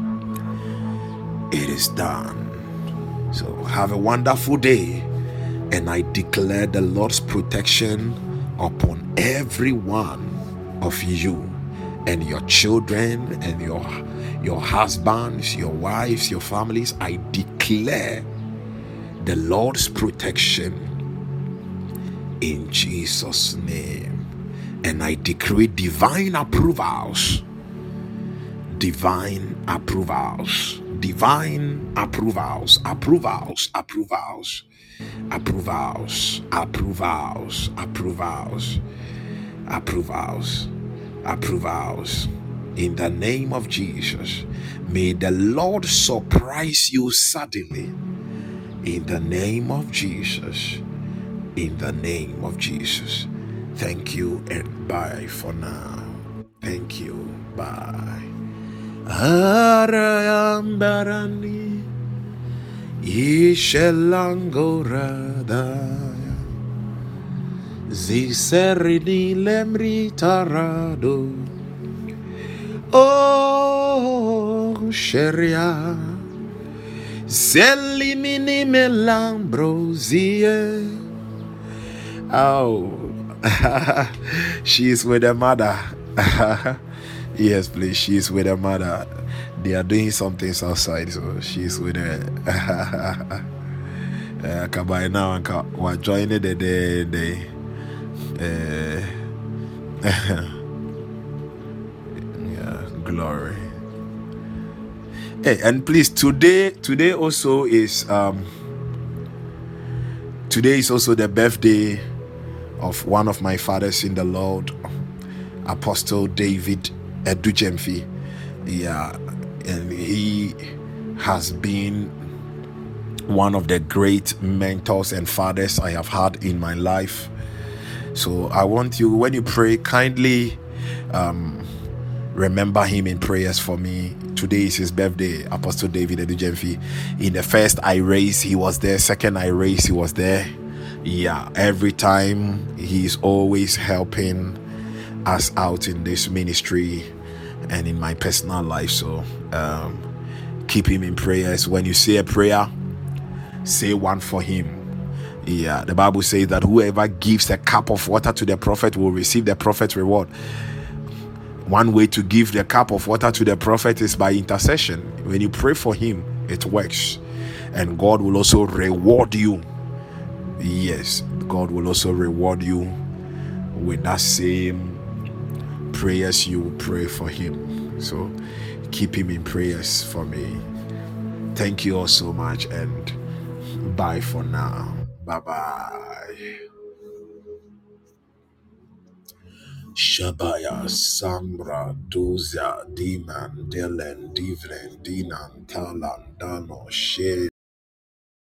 It is done. So have a wonderful day, and I declare the Lord's protection upon every one of you and your children and your your husbands, your wives, your families. I declare the Lord's protection in Jesus' name, and I decree divine approvals, divine approvals. Divine approvals, approvals, approvals, approvals, approvals, approvals, approvals, approvals. In the name of Jesus, may the Lord surprise you suddenly. In the name of Jesus, in the name of Jesus. Thank you and bye for now. Thank you. Bye. Arayambarani Ishelangoradaya Ziserini lemri tarado Oh Sheria Zelimini melambrosie. Oh she's with her mother. Yes, please. She's with her mother. They are doing some things outside, so she's with her. uh, by now, we're joining the day. day. Uh, yeah, glory. Hey, and please, today, today also is um, today is also the birthday of one of my fathers in the Lord, Apostle David Edujemfi. Yeah, and he has been one of the great mentors and fathers I have had in my life. So I want you, when you pray, kindly um, remember him in prayers for me. Today is his birthday, Apostle David Edujemfi. In the first I raised, he was there. Second I raised, he was there. Yeah, every time he's always helping us out in this ministry and in my personal life. So um, keep him in prayers. When you say a prayer, say one for him. Yeah, the Bible says that whoever gives a cup of water to the prophet will receive the prophet's reward. One way to give the cup of water to the prophet is by intercession. When you pray for him, it works, and God will also reward you. Yes, God will also reward you with that same prayers you will pray for him. So keep him in prayers for me. Thank you all so much, and bye for now. Bye bye. Shabaya, Sambra, Duzia, Diman, Dylan, Divlen, Dinan, Talan, Dano, She,